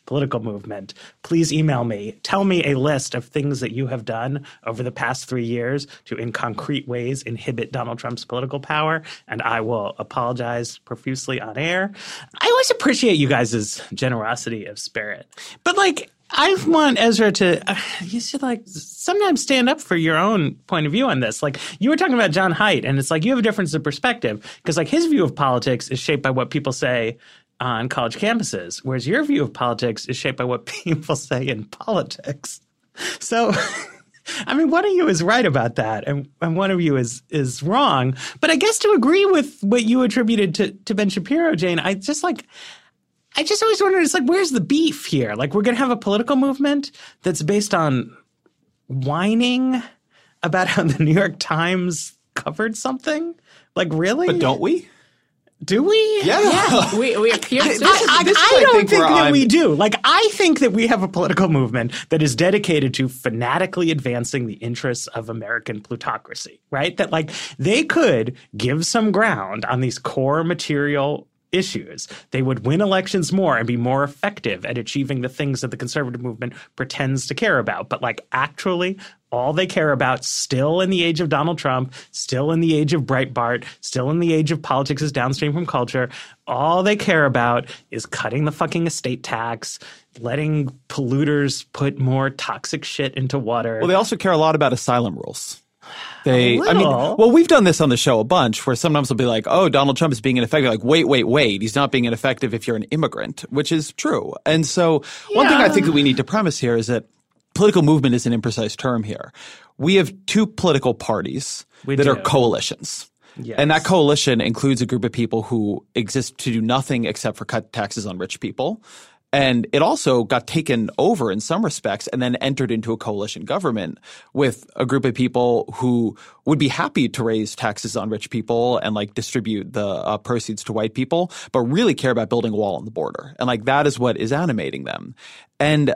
political movement, please email me. Tell me a list of things that you have done over the past three years to, in concrete ways, inhibit Donald Trump's political power, and I will apologize profusely on air. I always appreciate you guys' generosity of spirit. But, like, I want Ezra to, uh, you should like sometimes stand up for your own point of view on this. Like you were talking about John Haidt, and it's like you have a difference of perspective because like his view of politics is shaped by what people say on college campuses, whereas your view of politics is shaped by what people say in politics. So, I mean, one of you is right about that, and, and one of you is is wrong. But I guess to agree with what you attributed to, to Ben Shapiro, Jane, I just like – I just always wondered, it's like, where's the beef here? Like, we're going to have a political movement that's based on whining about how the New York Times covered something? Like, really? But don't we? Do we? Yeah. yeah. We, we appear to. I, I, this is, I I don't think, think that I'm... we do. Like, I think that we have a political movement that is dedicated to fanatically advancing the interests of American plutocracy, right? That, like, they could give some ground on these core material issues. They would win elections more and be more effective at achieving the things that the conservative movement pretends to care about. But like actually all they care about still in the age of Donald Trump, still in the age of Breitbart, still in the age of politics is downstream from culture, all they care about is cutting the fucking estate tax, letting polluters put more toxic shit into water. Well, they also care a lot about asylum rules. They, A I mean, little. well, we've done this on the show a bunch where sometimes they'll be like, oh, Donald Trump is being ineffective. Like, wait, wait, wait. He's not being ineffective if you're an immigrant, which is true. And so one Yeah. thing I think that we need to premise here is that political movement is an imprecise term here. We have two political parties We that do. are coalitions. Yes. And that coalition includes a group of people who exist to do nothing except for cut taxes on rich people. And it also got taken over in some respects and then entered into a coalition government with a group of people who would be happy to raise taxes on rich people and like distribute the uh, proceeds to white people, but really care about building a wall on the border. And like that is what is animating them. And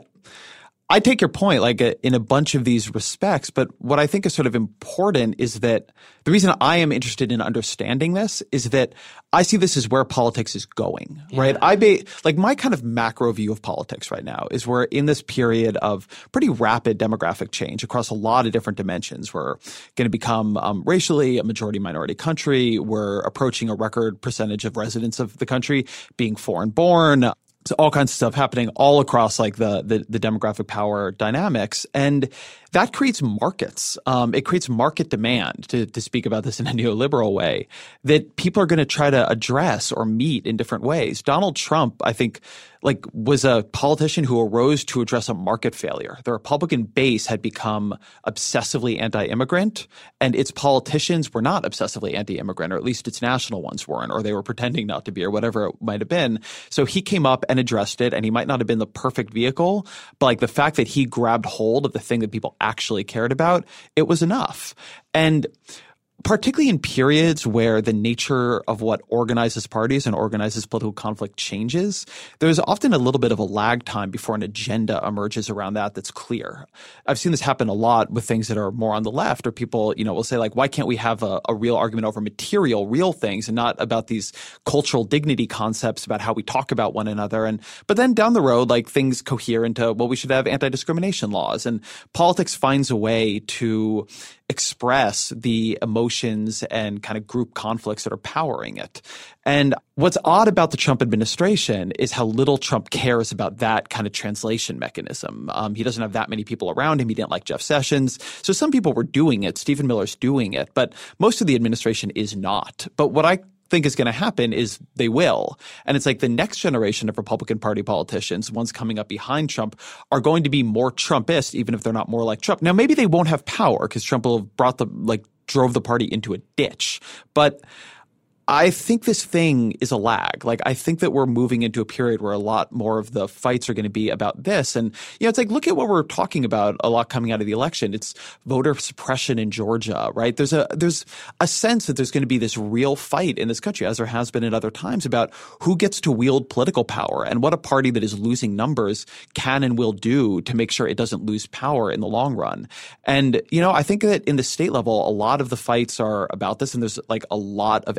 I take your point, like uh, in a bunch of these respects, but what I think is sort of important is that the reason I am interested in understanding this is that I see this as where politics is going, yeah. right? I be like my kind of macro view of politics right now is we're in this period of pretty rapid demographic change across a lot of different dimensions. We're going to become um, racially a majority minority country. We're approaching a record percentage of residents of the country being foreign born. So all kinds of stuff happening all across like the, the, the demographic power dynamics. And that creates markets. Um, it creates market demand, to, to speak about this in a neoliberal way, that people are going to try to address or meet in different ways. Donald Trump, I think, like was a politician who arose to address a market failure. The Republican base had become obsessively anti-immigrant, and its politicians were not obsessively anti-immigrant, or at least its national ones weren't, or they were pretending not to be, or whatever it might have been. So he came up and addressed it, and he might not have been the perfect vehicle, but like the fact that he grabbed hold of the thing that people actually cared about, it was enough. And particularly in periods where the nature of what organizes parties and organizes political conflict changes, there's often a little bit of a lag time before an agenda emerges around that that's clear. I've seen this happen a lot with things that are more on the left, or people, you know, will say like, why can't we have a, a real argument over material, real things and not about these cultural dignity concepts about how we talk about one another? And but then down the road, like things cohere into, well, we should have anti-discrimination laws, and politics finds a way to express the emotions and kind of group conflicts that are powering it. And what's odd about the Trump administration is how little Trump cares about that kind of translation mechanism. Um, he doesn't have that many people around him. He didn't like Jeff Sessions. So some people were doing it. Stephen Miller's doing it, but most of the administration is not. But what I think is going to happen is they will. And it's like the next generation of Republican Party politicians, ones coming up behind Trump, are going to be more Trumpist, even if they're not more like Trump. Now, maybe they won't have power because Trump will have brought the, like, drove the party into a ditch. But I think this thing is a lag. Like, I think that we're moving into a period where a lot more of the fights are going to be about this. And, you know, it's like, look at what we're talking about a lot coming out of the election. It's voter suppression in Georgia, right? There's a, there's a sense that there's going to be this real fight in this country, as there has been at other times, about who gets to wield political power and what a party that is losing numbers can and will do to make sure it doesn't lose power in the long run. And, you know, I think that in the state level, a lot of the fights are about this, and there's like a lot of energy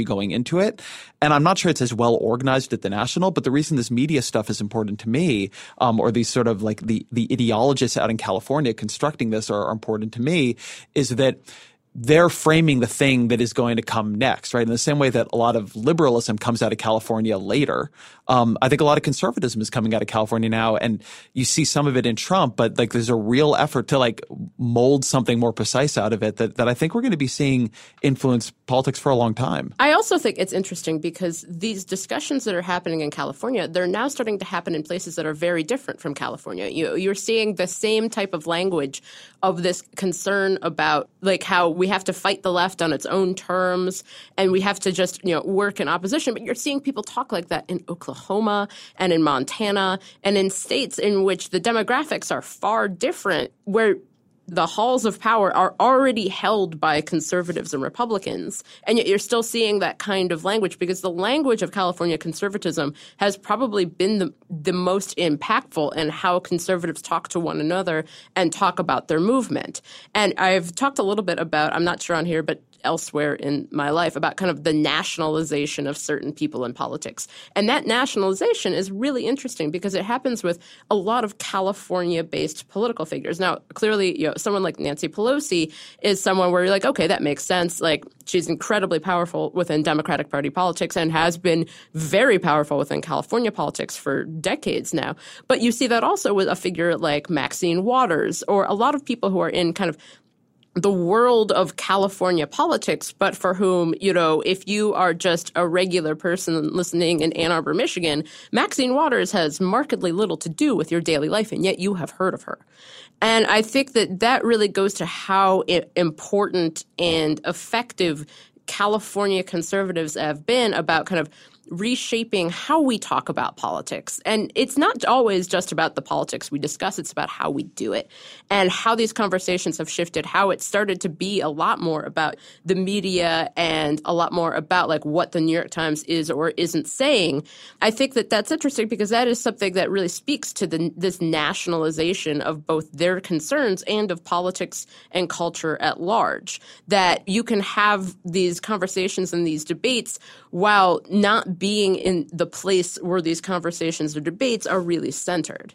going into it. And I'm not sure it's as well organized at the national, but the reason this media stuff is important to me, um, or these sort of like the, the ideologists out in California constructing this are, are important to me, is that they're framing the thing that is going to come next, right? In the same way that a lot of liberalism comes out of California later, um, I think a lot of conservatism is coming out of California now, and you see some of it in Trump, but like there's a real effort to like mold something more precise out of it that, that I think we're going to be seeing influence politics for a long time. I also think it's interesting because these discussions that are happening in California, they're now starting to happen in places that are very different from California. You, you're seeing the same type of language of this concern about like how we have to fight the left on its own terms and we have to just, you know, work in opposition. But you're seeing people talk like that in Oklahoma and in Montana and in states in which the demographics are far different, where the halls of power are already held by conservatives and Republicans. And yet you're still seeing that kind of language because the language of California conservatism has probably been the, the most impactful in how conservatives talk to one another and talk about their movement. And I've talked a little bit about, I'm not sure on here, but elsewhere in my life about kind of the nationalization of certain people in politics. And that nationalization is really interesting because it happens with a lot of California-based political figures. Now, clearly, you know, someone like Nancy Pelosi is someone where you're like, okay, that makes sense. Like, she's incredibly powerful within Democratic Party politics and has been very powerful within California politics for decades now. But you see that also with a figure like Maxine Waters or a lot of people who are in kind of the world of California politics, but for whom, you know, if you are just a regular person listening in Ann Arbor, Michigan, Maxine Waters has markedly little to do with your daily life, and yet you have heard of her. And I think that that really goes to how important and effective California conservatives have been about kind of reshaping how we talk about politics. And it's not always just about the politics we discuss. It's about how we do it and how these conversations have shifted, how it started to be a lot more about the media and a lot more about like what the New York Times is or isn't saying. I think that that's interesting because that is something that really speaks to the, this nationalization of both their concerns and of politics and culture at large, that you can have these conversations and these debates while not being in the place where these conversations or debates are really centered.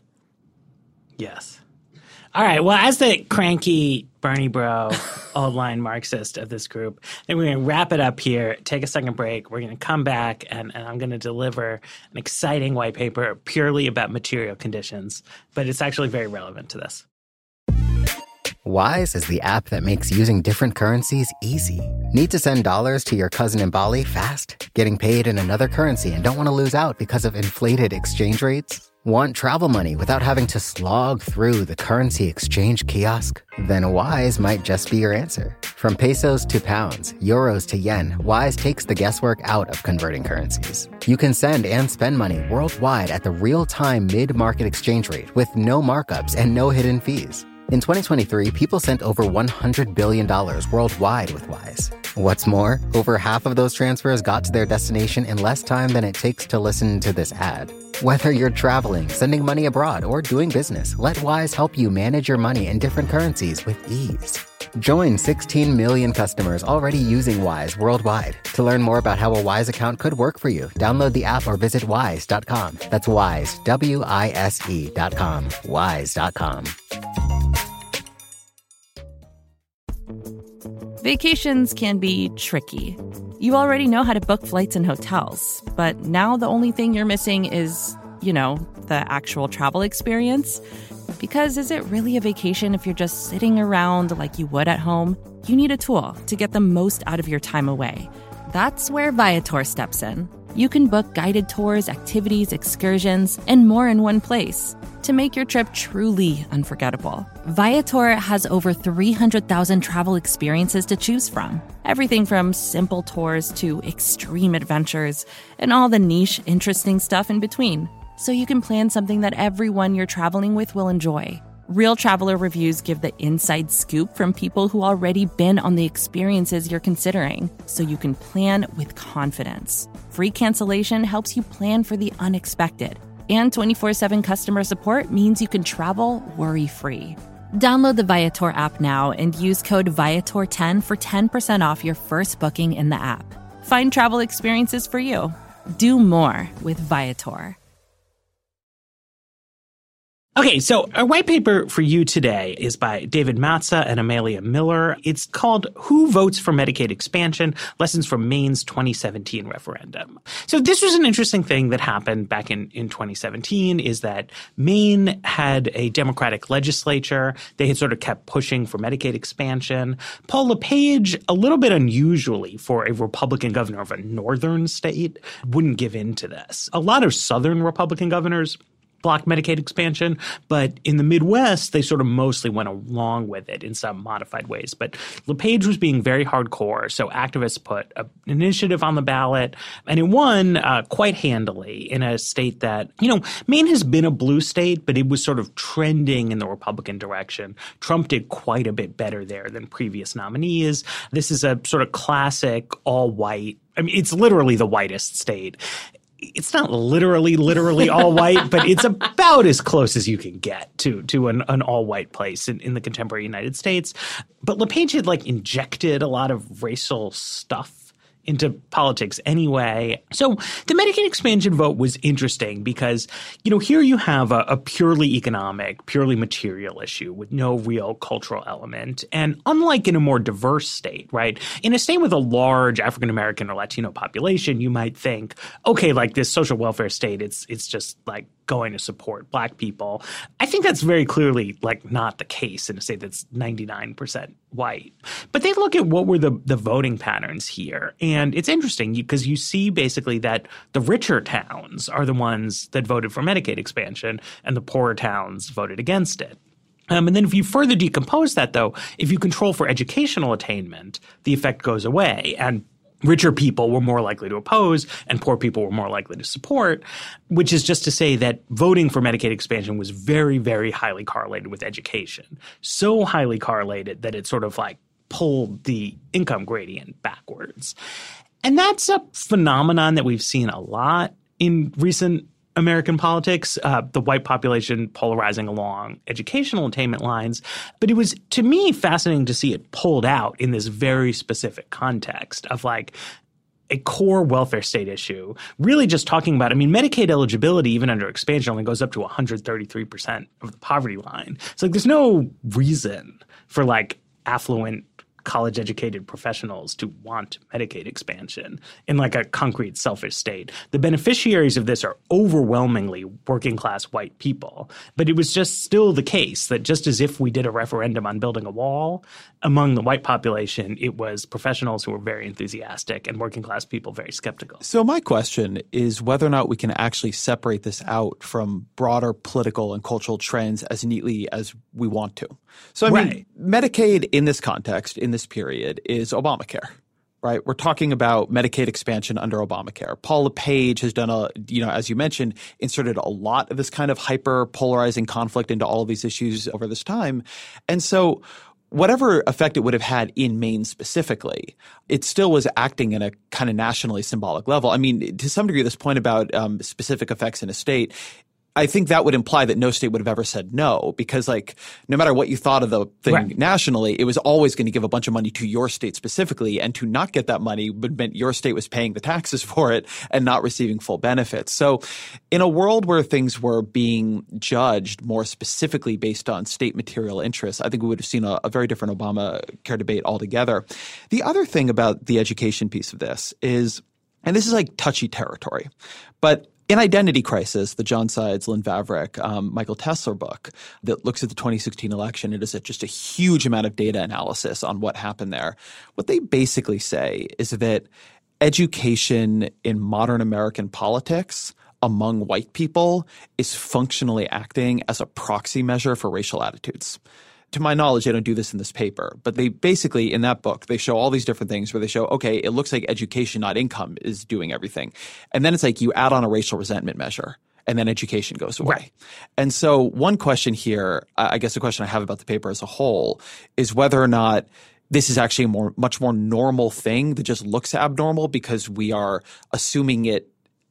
Yes. All right. Well, as the cranky Bernie bro, old line Marxist of this group, then we're going to wrap it up here, take a second break. We're going to come back, and, and I'm going to deliver an exciting white paper purely about material conditions, but it's actually very relevant to this. Wise is the app that makes using different currencies easy. Need to send dollars to your cousin in Bali fast? Getting paid in another currency and don't want to lose out because of inflated exchange rates? Want travel money without having to slog through the currency exchange kiosk? Then Wise might just be your answer. From pesos to pounds, euros to yen, Wise takes the guesswork out of converting currencies. You can send and spend money worldwide at the real-time mid-market exchange rate with no markups and no hidden fees. In twenty twenty-three, people sent over one hundred billion dollars worldwide with Wise. What's more, over half of those transfers got to their destination in less time than it takes to listen to this ad. Whether you're traveling, sending money abroad, or doing business, let Wise help you manage your money in different currencies with ease. Join sixteen million customers already using Wise worldwide. To learn more about how a Wise account could work for you, download the app or visit wise dot com. That's Wise, W I S E dot com. wise dot com. Vacations can be tricky. You already know how to book flights and hotels, but now the only thing you're missing is, you know, the actual travel experience. Because is it really a vacation if you're just sitting around like you would at home? You need a tool to get the most out of your time away. That's where Viator steps in. You can book guided tours, activities, excursions, and more in one place to make your trip truly unforgettable. Viator has over three hundred thousand travel experiences to choose from. Everything from simple tours to extreme adventures and all the niche, interesting stuff in between. So you can plan something that everyone you're traveling with will enjoy. Real traveler reviews give the inside scoop from people who already been on the experiences you're considering, so you can plan with confidence. Free cancellation helps you plan for the unexpected. And twenty-four seven customer support means you can travel worry-free. Download the Viator app now and use code Viator ten for ten percent off your first booking in the app. Find travel experiences for you. Do more with Viator. Okay, so our white paper for you today is by David Matza and Amelia Miller. It's called Who Votes for Medicaid Expansion? Lessons from Maine's twenty seventeen Referendum. So this was an interesting thing that happened back in, in twenty seventeen is that Maine had a Democratic legislature. They had sort of kept pushing for Medicaid expansion. Paul LePage, a little bit unusually for a Republican governor of a northern state, wouldn't give in to this. A lot of southern Republican governors blocked Medicaid expansion, but in the Midwest, they sort of mostly went along with it in some modified ways. But LePage was being very hardcore, so activists put a, an initiative on the ballot, and it won uh, quite handily in a state that, you know, Maine has been a blue state, but it was sort of trending in the Republican direction. Trump did quite a bit better there than previous nominees. This is a sort of classic all-white, I mean, it's literally the whitest state. It's not literally, literally all white, but it's about as close as you can get to to an, an all-white place in, in the contemporary United States. But LePage had, like, injected a lot of racial stuff into politics anyway. So the Medicaid expansion vote was interesting because, you know, here you have a, a purely economic, purely material issue with no real cultural element. And unlike in a more diverse state, right, in a state with a large African-American or Latino population, you might think, okay, like this social welfare state, it's it's just like going to support black people. I think that's very clearly like not the case in a state that's ninety-nine percent white. But they look at what were the, the voting patterns here. And it's interesting because you see basically that the richer towns are the ones that voted for Medicaid expansion and the poorer towns voted against it. Um, and then if you further decompose that, though, if you control for educational attainment, the effect goes away. And richer people were more likely to oppose and poor people were more likely to support, which is just to say that voting for Medicaid expansion was very, very highly correlated with education. So highly correlated that it sort of like pulled the income gradient backwards. And that's a phenomenon that we've seen a lot in recent American politics, uh, the white population polarizing along educational attainment lines. But it was, to me, fascinating to see it pulled out in this very specific context of like a core welfare state issue, really just talking about, I mean, Medicaid eligibility, even under expansion, only goes up to one hundred thirty-three percent of the poverty line. So like there's no reason for like affluent college-educated professionals to want Medicaid expansion in like a concrete selfish state. The beneficiaries of this are overwhelmingly working-class white people. But it was just still the case that just as if we did a referendum on building a wall, among the white population, it was professionals who were very enthusiastic and working-class people very skeptical. So my question is whether or not we can actually separate this out from broader political and cultural trends as neatly as we want to. So, I mean, right. Medicaid in this context, in this period, is Obamacare, right? We're talking about Medicaid expansion under Obamacare. Paul LePage has done a, you know, as you mentioned, inserted a lot of this kind of hyper polarizing conflict into all of these issues over this time. And so whatever effect it would have had in Maine specifically, it still was acting in a kind of nationally symbolic level. I mean, to some degree, this point about um, specific effects in a state, I think that would imply that no state would have ever said no, because like no matter what you thought of the thing right. nationally, it was always going to give a bunch of money to your state specifically, and to not get that money would meant your state was paying the taxes for it and not receiving full benefits. So in a world where things were being judged more specifically based on state material interests, I think we would have seen a, a very different Obamacare debate altogether. The other thing about the education piece of this is, and this is like touchy territory, but in Identity Crisis, the John Sides, Lynn Vavreck, um, Michael Tesler book that looks at the twenty sixteen election, it is a, just a huge amount of data analysis on what happened there. What they basically say is that education in modern American politics among white people is functionally acting as a proxy measure for racial attitudes. To my knowledge, they don't do this in this paper, but they basically, in that book, they show all these different things where they show, okay, it looks like education, not income, is doing everything. And then it's like you add on a racial resentment measure, and then education goes away. Right. And so one question here, I guess the question I have about the paper as a whole, is whether or not this is actually a more, much more normal thing that just looks abnormal because we are assuming it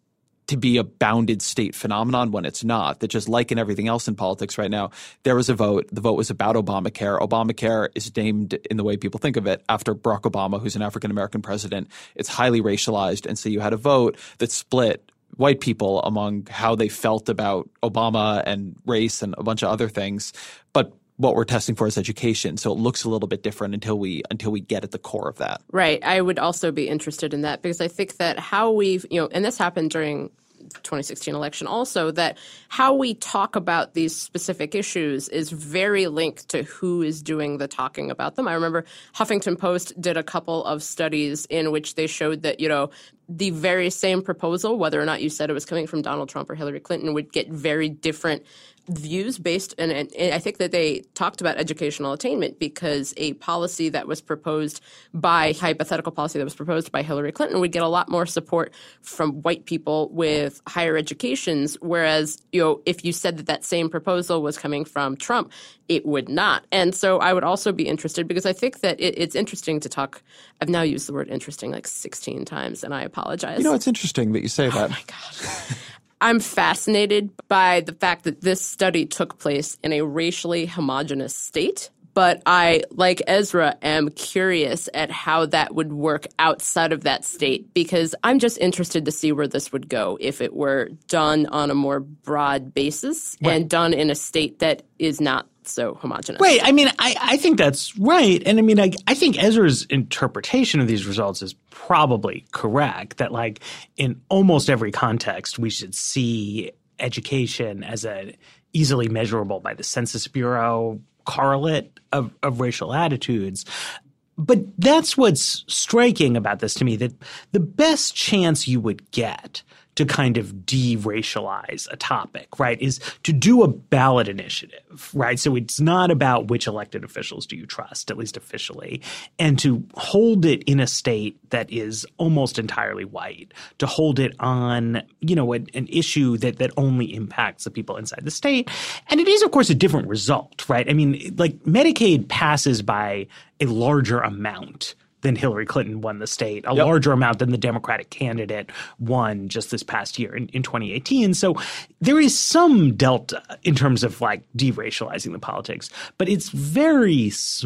to be a bounded state phenomenon when it's not. That just like in everything else in politics right now, there was a vote. The vote was about Obamacare. Obamacare is named in the way people think of it after Barack Obama, who's an African-American president. It's highly racialized. And so you had a vote that split white people among how they felt about Obama and race and a bunch of other things. But what we're testing for is education. So it looks a little bit different until we until we get at the core of that. Right. I would also be interested in that because I think that how we've, you know, and this happened during twenty sixteen election also, that how we talk about these specific issues is very linked to who is doing the talking about them. I remember Huffington Post did a couple of studies in which they showed that, you know, the very same proposal, whether or not you said it was coming from Donald Trump or Hillary Clinton, would get very different views based, and, and I think that they talked about educational attainment because a policy that was proposed by, hypothetical policy that was proposed by Hillary Clinton would get a lot more support from white people with higher educations, whereas, you know, if you said that that same proposal was coming from Trump, it would not. And so I would also be interested because I think that it, it's interesting to talk. I've now used the word interesting like sixteen times, and I apologize. You know, it's interesting that you say that. Oh, my God. I'm fascinated by the fact that this study took place in a racially homogenous state. But I, like Ezra, am curious at how that would work outside of that state because I'm just interested to see where this would go if it were done on a more broad basis right. and done in a state that is not so homogenous. Right. I mean, I, I think that's right. And I mean, I, I think Ezra's interpretation of these results is probably correct, that like in almost every context, we should see education as a easily measurable by the Census Bureau correlate of, of racial attitudes. But that's what's striking about this to me, that the best chance you would get to kind of de-racialize a topic, right, is to do a ballot initiative, right? So it's not about which elected officials do you trust, at least officially, and to hold it in a state that is almost entirely white, to hold it on, you know, an, an issue that, that only impacts the people inside the state. And it is, of course, a different result, right? I mean, like Medicaid passes by a larger amount than Hillary Clinton won the state, a yep. larger amount than the Democratic candidate won just this past year in, in twenty eighteen. So there is some delta in terms of like de-racializing the politics, but it's very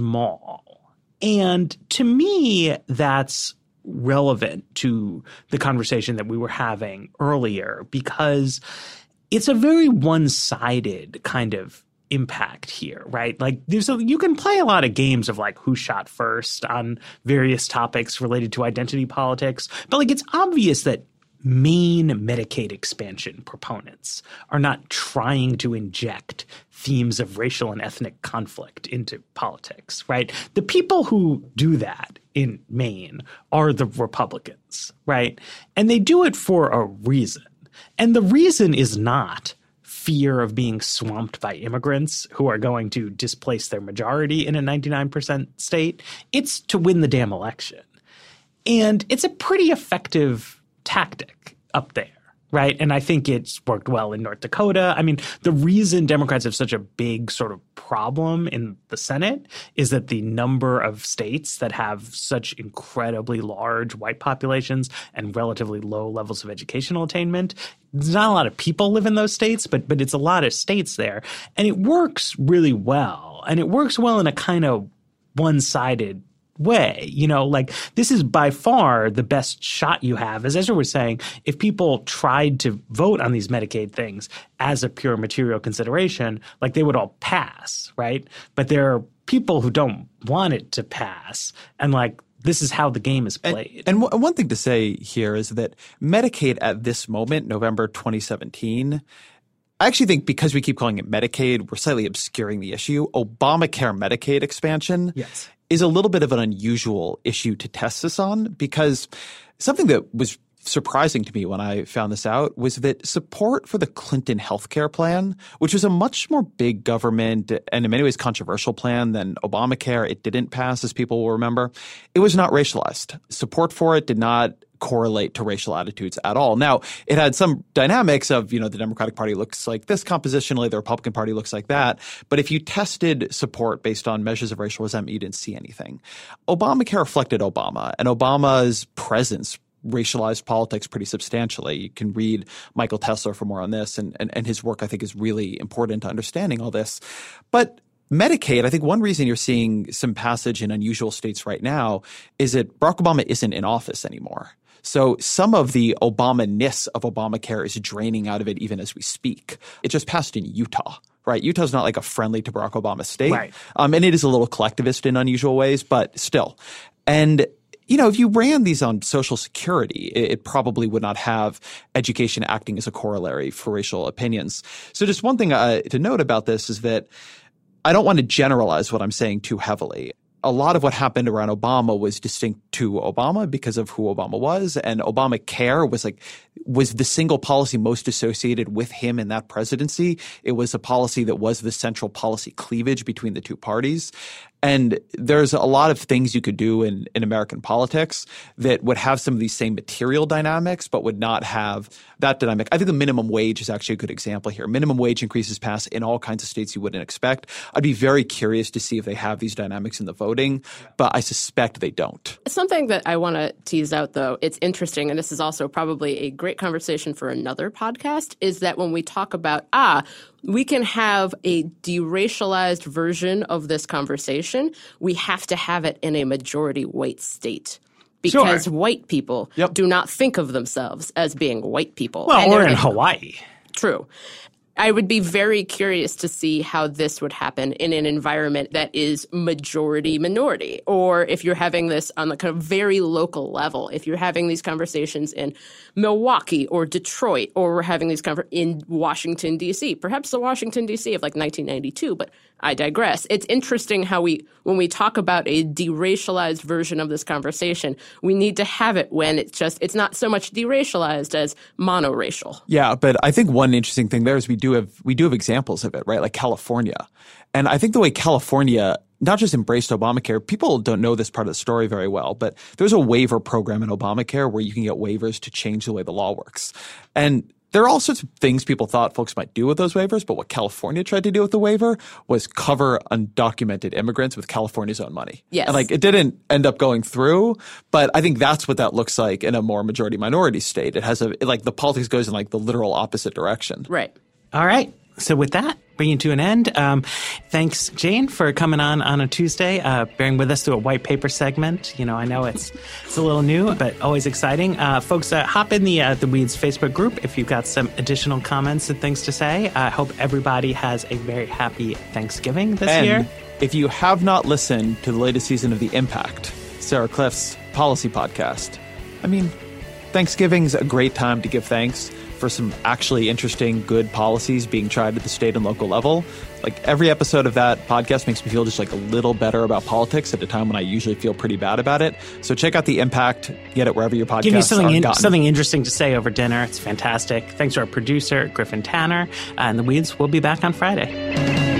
small. And to me, that's relevant to the conversation that we were having earlier because it's a very one-sided kind of impact here, right? Like there's a, you can play a lot of games of like who shot first on various topics related to identity politics, but like it's obvious that main Medicaid expansion proponents are not trying to inject themes of racial and ethnic conflict into politics, right? The people who do that in Maine are the Republicans, right? And they do it for a reason. And the reason is not fear of being swamped by immigrants who are going to displace their majority in a ninety-nine percent state. It's to win the damn election. And it's a pretty effective tactic up there, right? And I think it's worked well in North Dakota. I mean, the reason Democrats have such a big sort of problem in the Senate is that the number of states that have such incredibly large white populations and relatively low levels of educational attainment, there's not a lot of people live in those states, but but it's a lot of states there. And it works really well. And it works well in a kind of one-sided way. You know, like this is by far the best shot you have. As Ezra was saying, if people tried to vote on these Medicaid things as a pure material consideration, like they would all pass, right? But there are people who don't want it to pass. And like this is how the game is played. And, and w- one thing to say here is that Medicaid at this moment, November twenty seventeen, I actually think because we keep calling it Medicaid, we're slightly obscuring the issue. Obamacare Medicaid expansion yes. is a little bit of an unusual issue to test this on because something that was surprising to me when I found this out was that support for the Clinton healthcare plan, which was a much more big government and in many ways controversial plan than Obamacare, it didn't pass, as people will remember. It was not racialized. Support for it did not correlate to racial attitudes at all. Now, it had some dynamics of, you know, the Democratic Party looks like this compositionally, the Republican Party looks like that. But if you tested support based on measures of racial resentment, you didn't see anything. Obamacare reflected Obama, and Obama's presence racialized politics pretty substantially. You can read Michael Tesler for more on this, and, and, and his work, I think, is really important to understanding all this. But Medicaid, I think one reason you're seeing some passage in unusual states right now is that Barack Obama isn't in office anymore. So some of the Obama-ness of Obamacare is draining out of it even as we speak. It just passed in Utah, right? Utah's not like a friendly to Barack Obama state. Right. Um, and it is a little collectivist in unusual ways, but still. And you know, if you ran these on Social Security, it, it probably would not have education acting as a corollary for racial opinions. So just one thing uh, to note about this is that I don't want to generalize what I'm saying too heavily. A lot of what happened around Obama was distinct to Obama because of who Obama was, and Obamacare was like was the single policy most associated with him in that presidency. It was a policy that was the central policy cleavage between the two parties. And there's a lot of things you could do in, in American politics that would have some of these same material dynamics, but would not have that dynamic. I think the minimum wage is actually a good example here. Minimum wage increases pass in all kinds of states you wouldn't expect. I'd be very curious to see if they have these dynamics in the voting, but I suspect they don't. Something that I want to tease out, though, it's interesting, and this is also probably a great conversation for another podcast, is that when we talk about, ah, we can have a deracialized version of this conversation, we have to have it in a majority white state. Because Sure. white people Yep. do not think of themselves as being white people. Well, And or they're in like- Hawaii. True. I would be very curious to see how this would happen in an environment that is majority minority, or if you're having this on the kind of very local level, if you're having these conversations in Milwaukee or Detroit, or we're having these conver- in Washington, D C, perhaps the Washington, D C of like nineteen ninety-two, but I digress. It's interesting how we, when we talk about a deracialized version of this conversation, we need to have it when it's just, it's not so much deracialized as monoracial. Yeah, but I think one interesting thing there is we do have we do have examples of it, right? Like California. And I think the way California not just embraced Obamacare, people don't know this part of the story very well, but there's a waiver program in Obamacare where you can get waivers to change the way the law works. And there are all sorts of things people thought folks might do with those waivers, but what California tried to do with the waiver was cover undocumented immigrants with California's own money. Yes. And like it didn't end up going through, but I think that's what that looks like in a more majority minority state. It has a, it, like the politics goes in like the literal opposite direction. Right. All right. So with that, bringing to an end, um, thanks, Jane, for coming on on a Tuesday, uh, bearing with us through a white paper segment. You know, I know it's it's a little new, but always exciting. Uh, folks, uh, hop in the uh, the Weeds Facebook group if you've got some additional comments and things to say. I hope everybody has a very happy Thanksgiving this and year. If you have not listened to the latest season of The Impact, Sarah Cliff's policy podcast, I mean, Thanksgiving's a great time to give thanks for some actually interesting, good policies being tried at the state and local level. Like every episode of that podcast makes me feel just like a little better about politics at a time when I usually feel pretty bad about it. So check out The Impact. Get it wherever your podcasts Give me something are in, gotten. something interesting to say over dinner. It's fantastic. Thanks to our producer, Griffin Tanner. Uh, and The Weeds, we'll be back on Friday.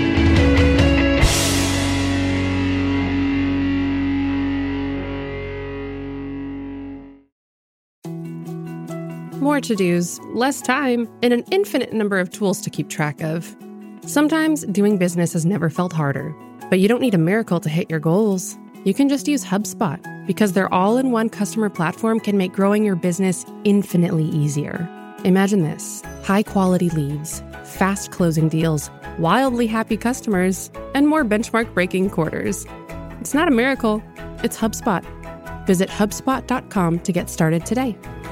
More to-dos, less time, and an infinite number of tools to keep track of. Sometimes doing business has never felt harder, but you don't need a miracle to hit your goals. You can just use HubSpot, because their all-in-one customer platform can make growing your business infinitely easier. Imagine this: high-quality leads, fast closing deals, wildly happy customers, and more benchmark-breaking quarters. It's not a miracle, it's HubSpot. Visit HubSpot dot com to get started today.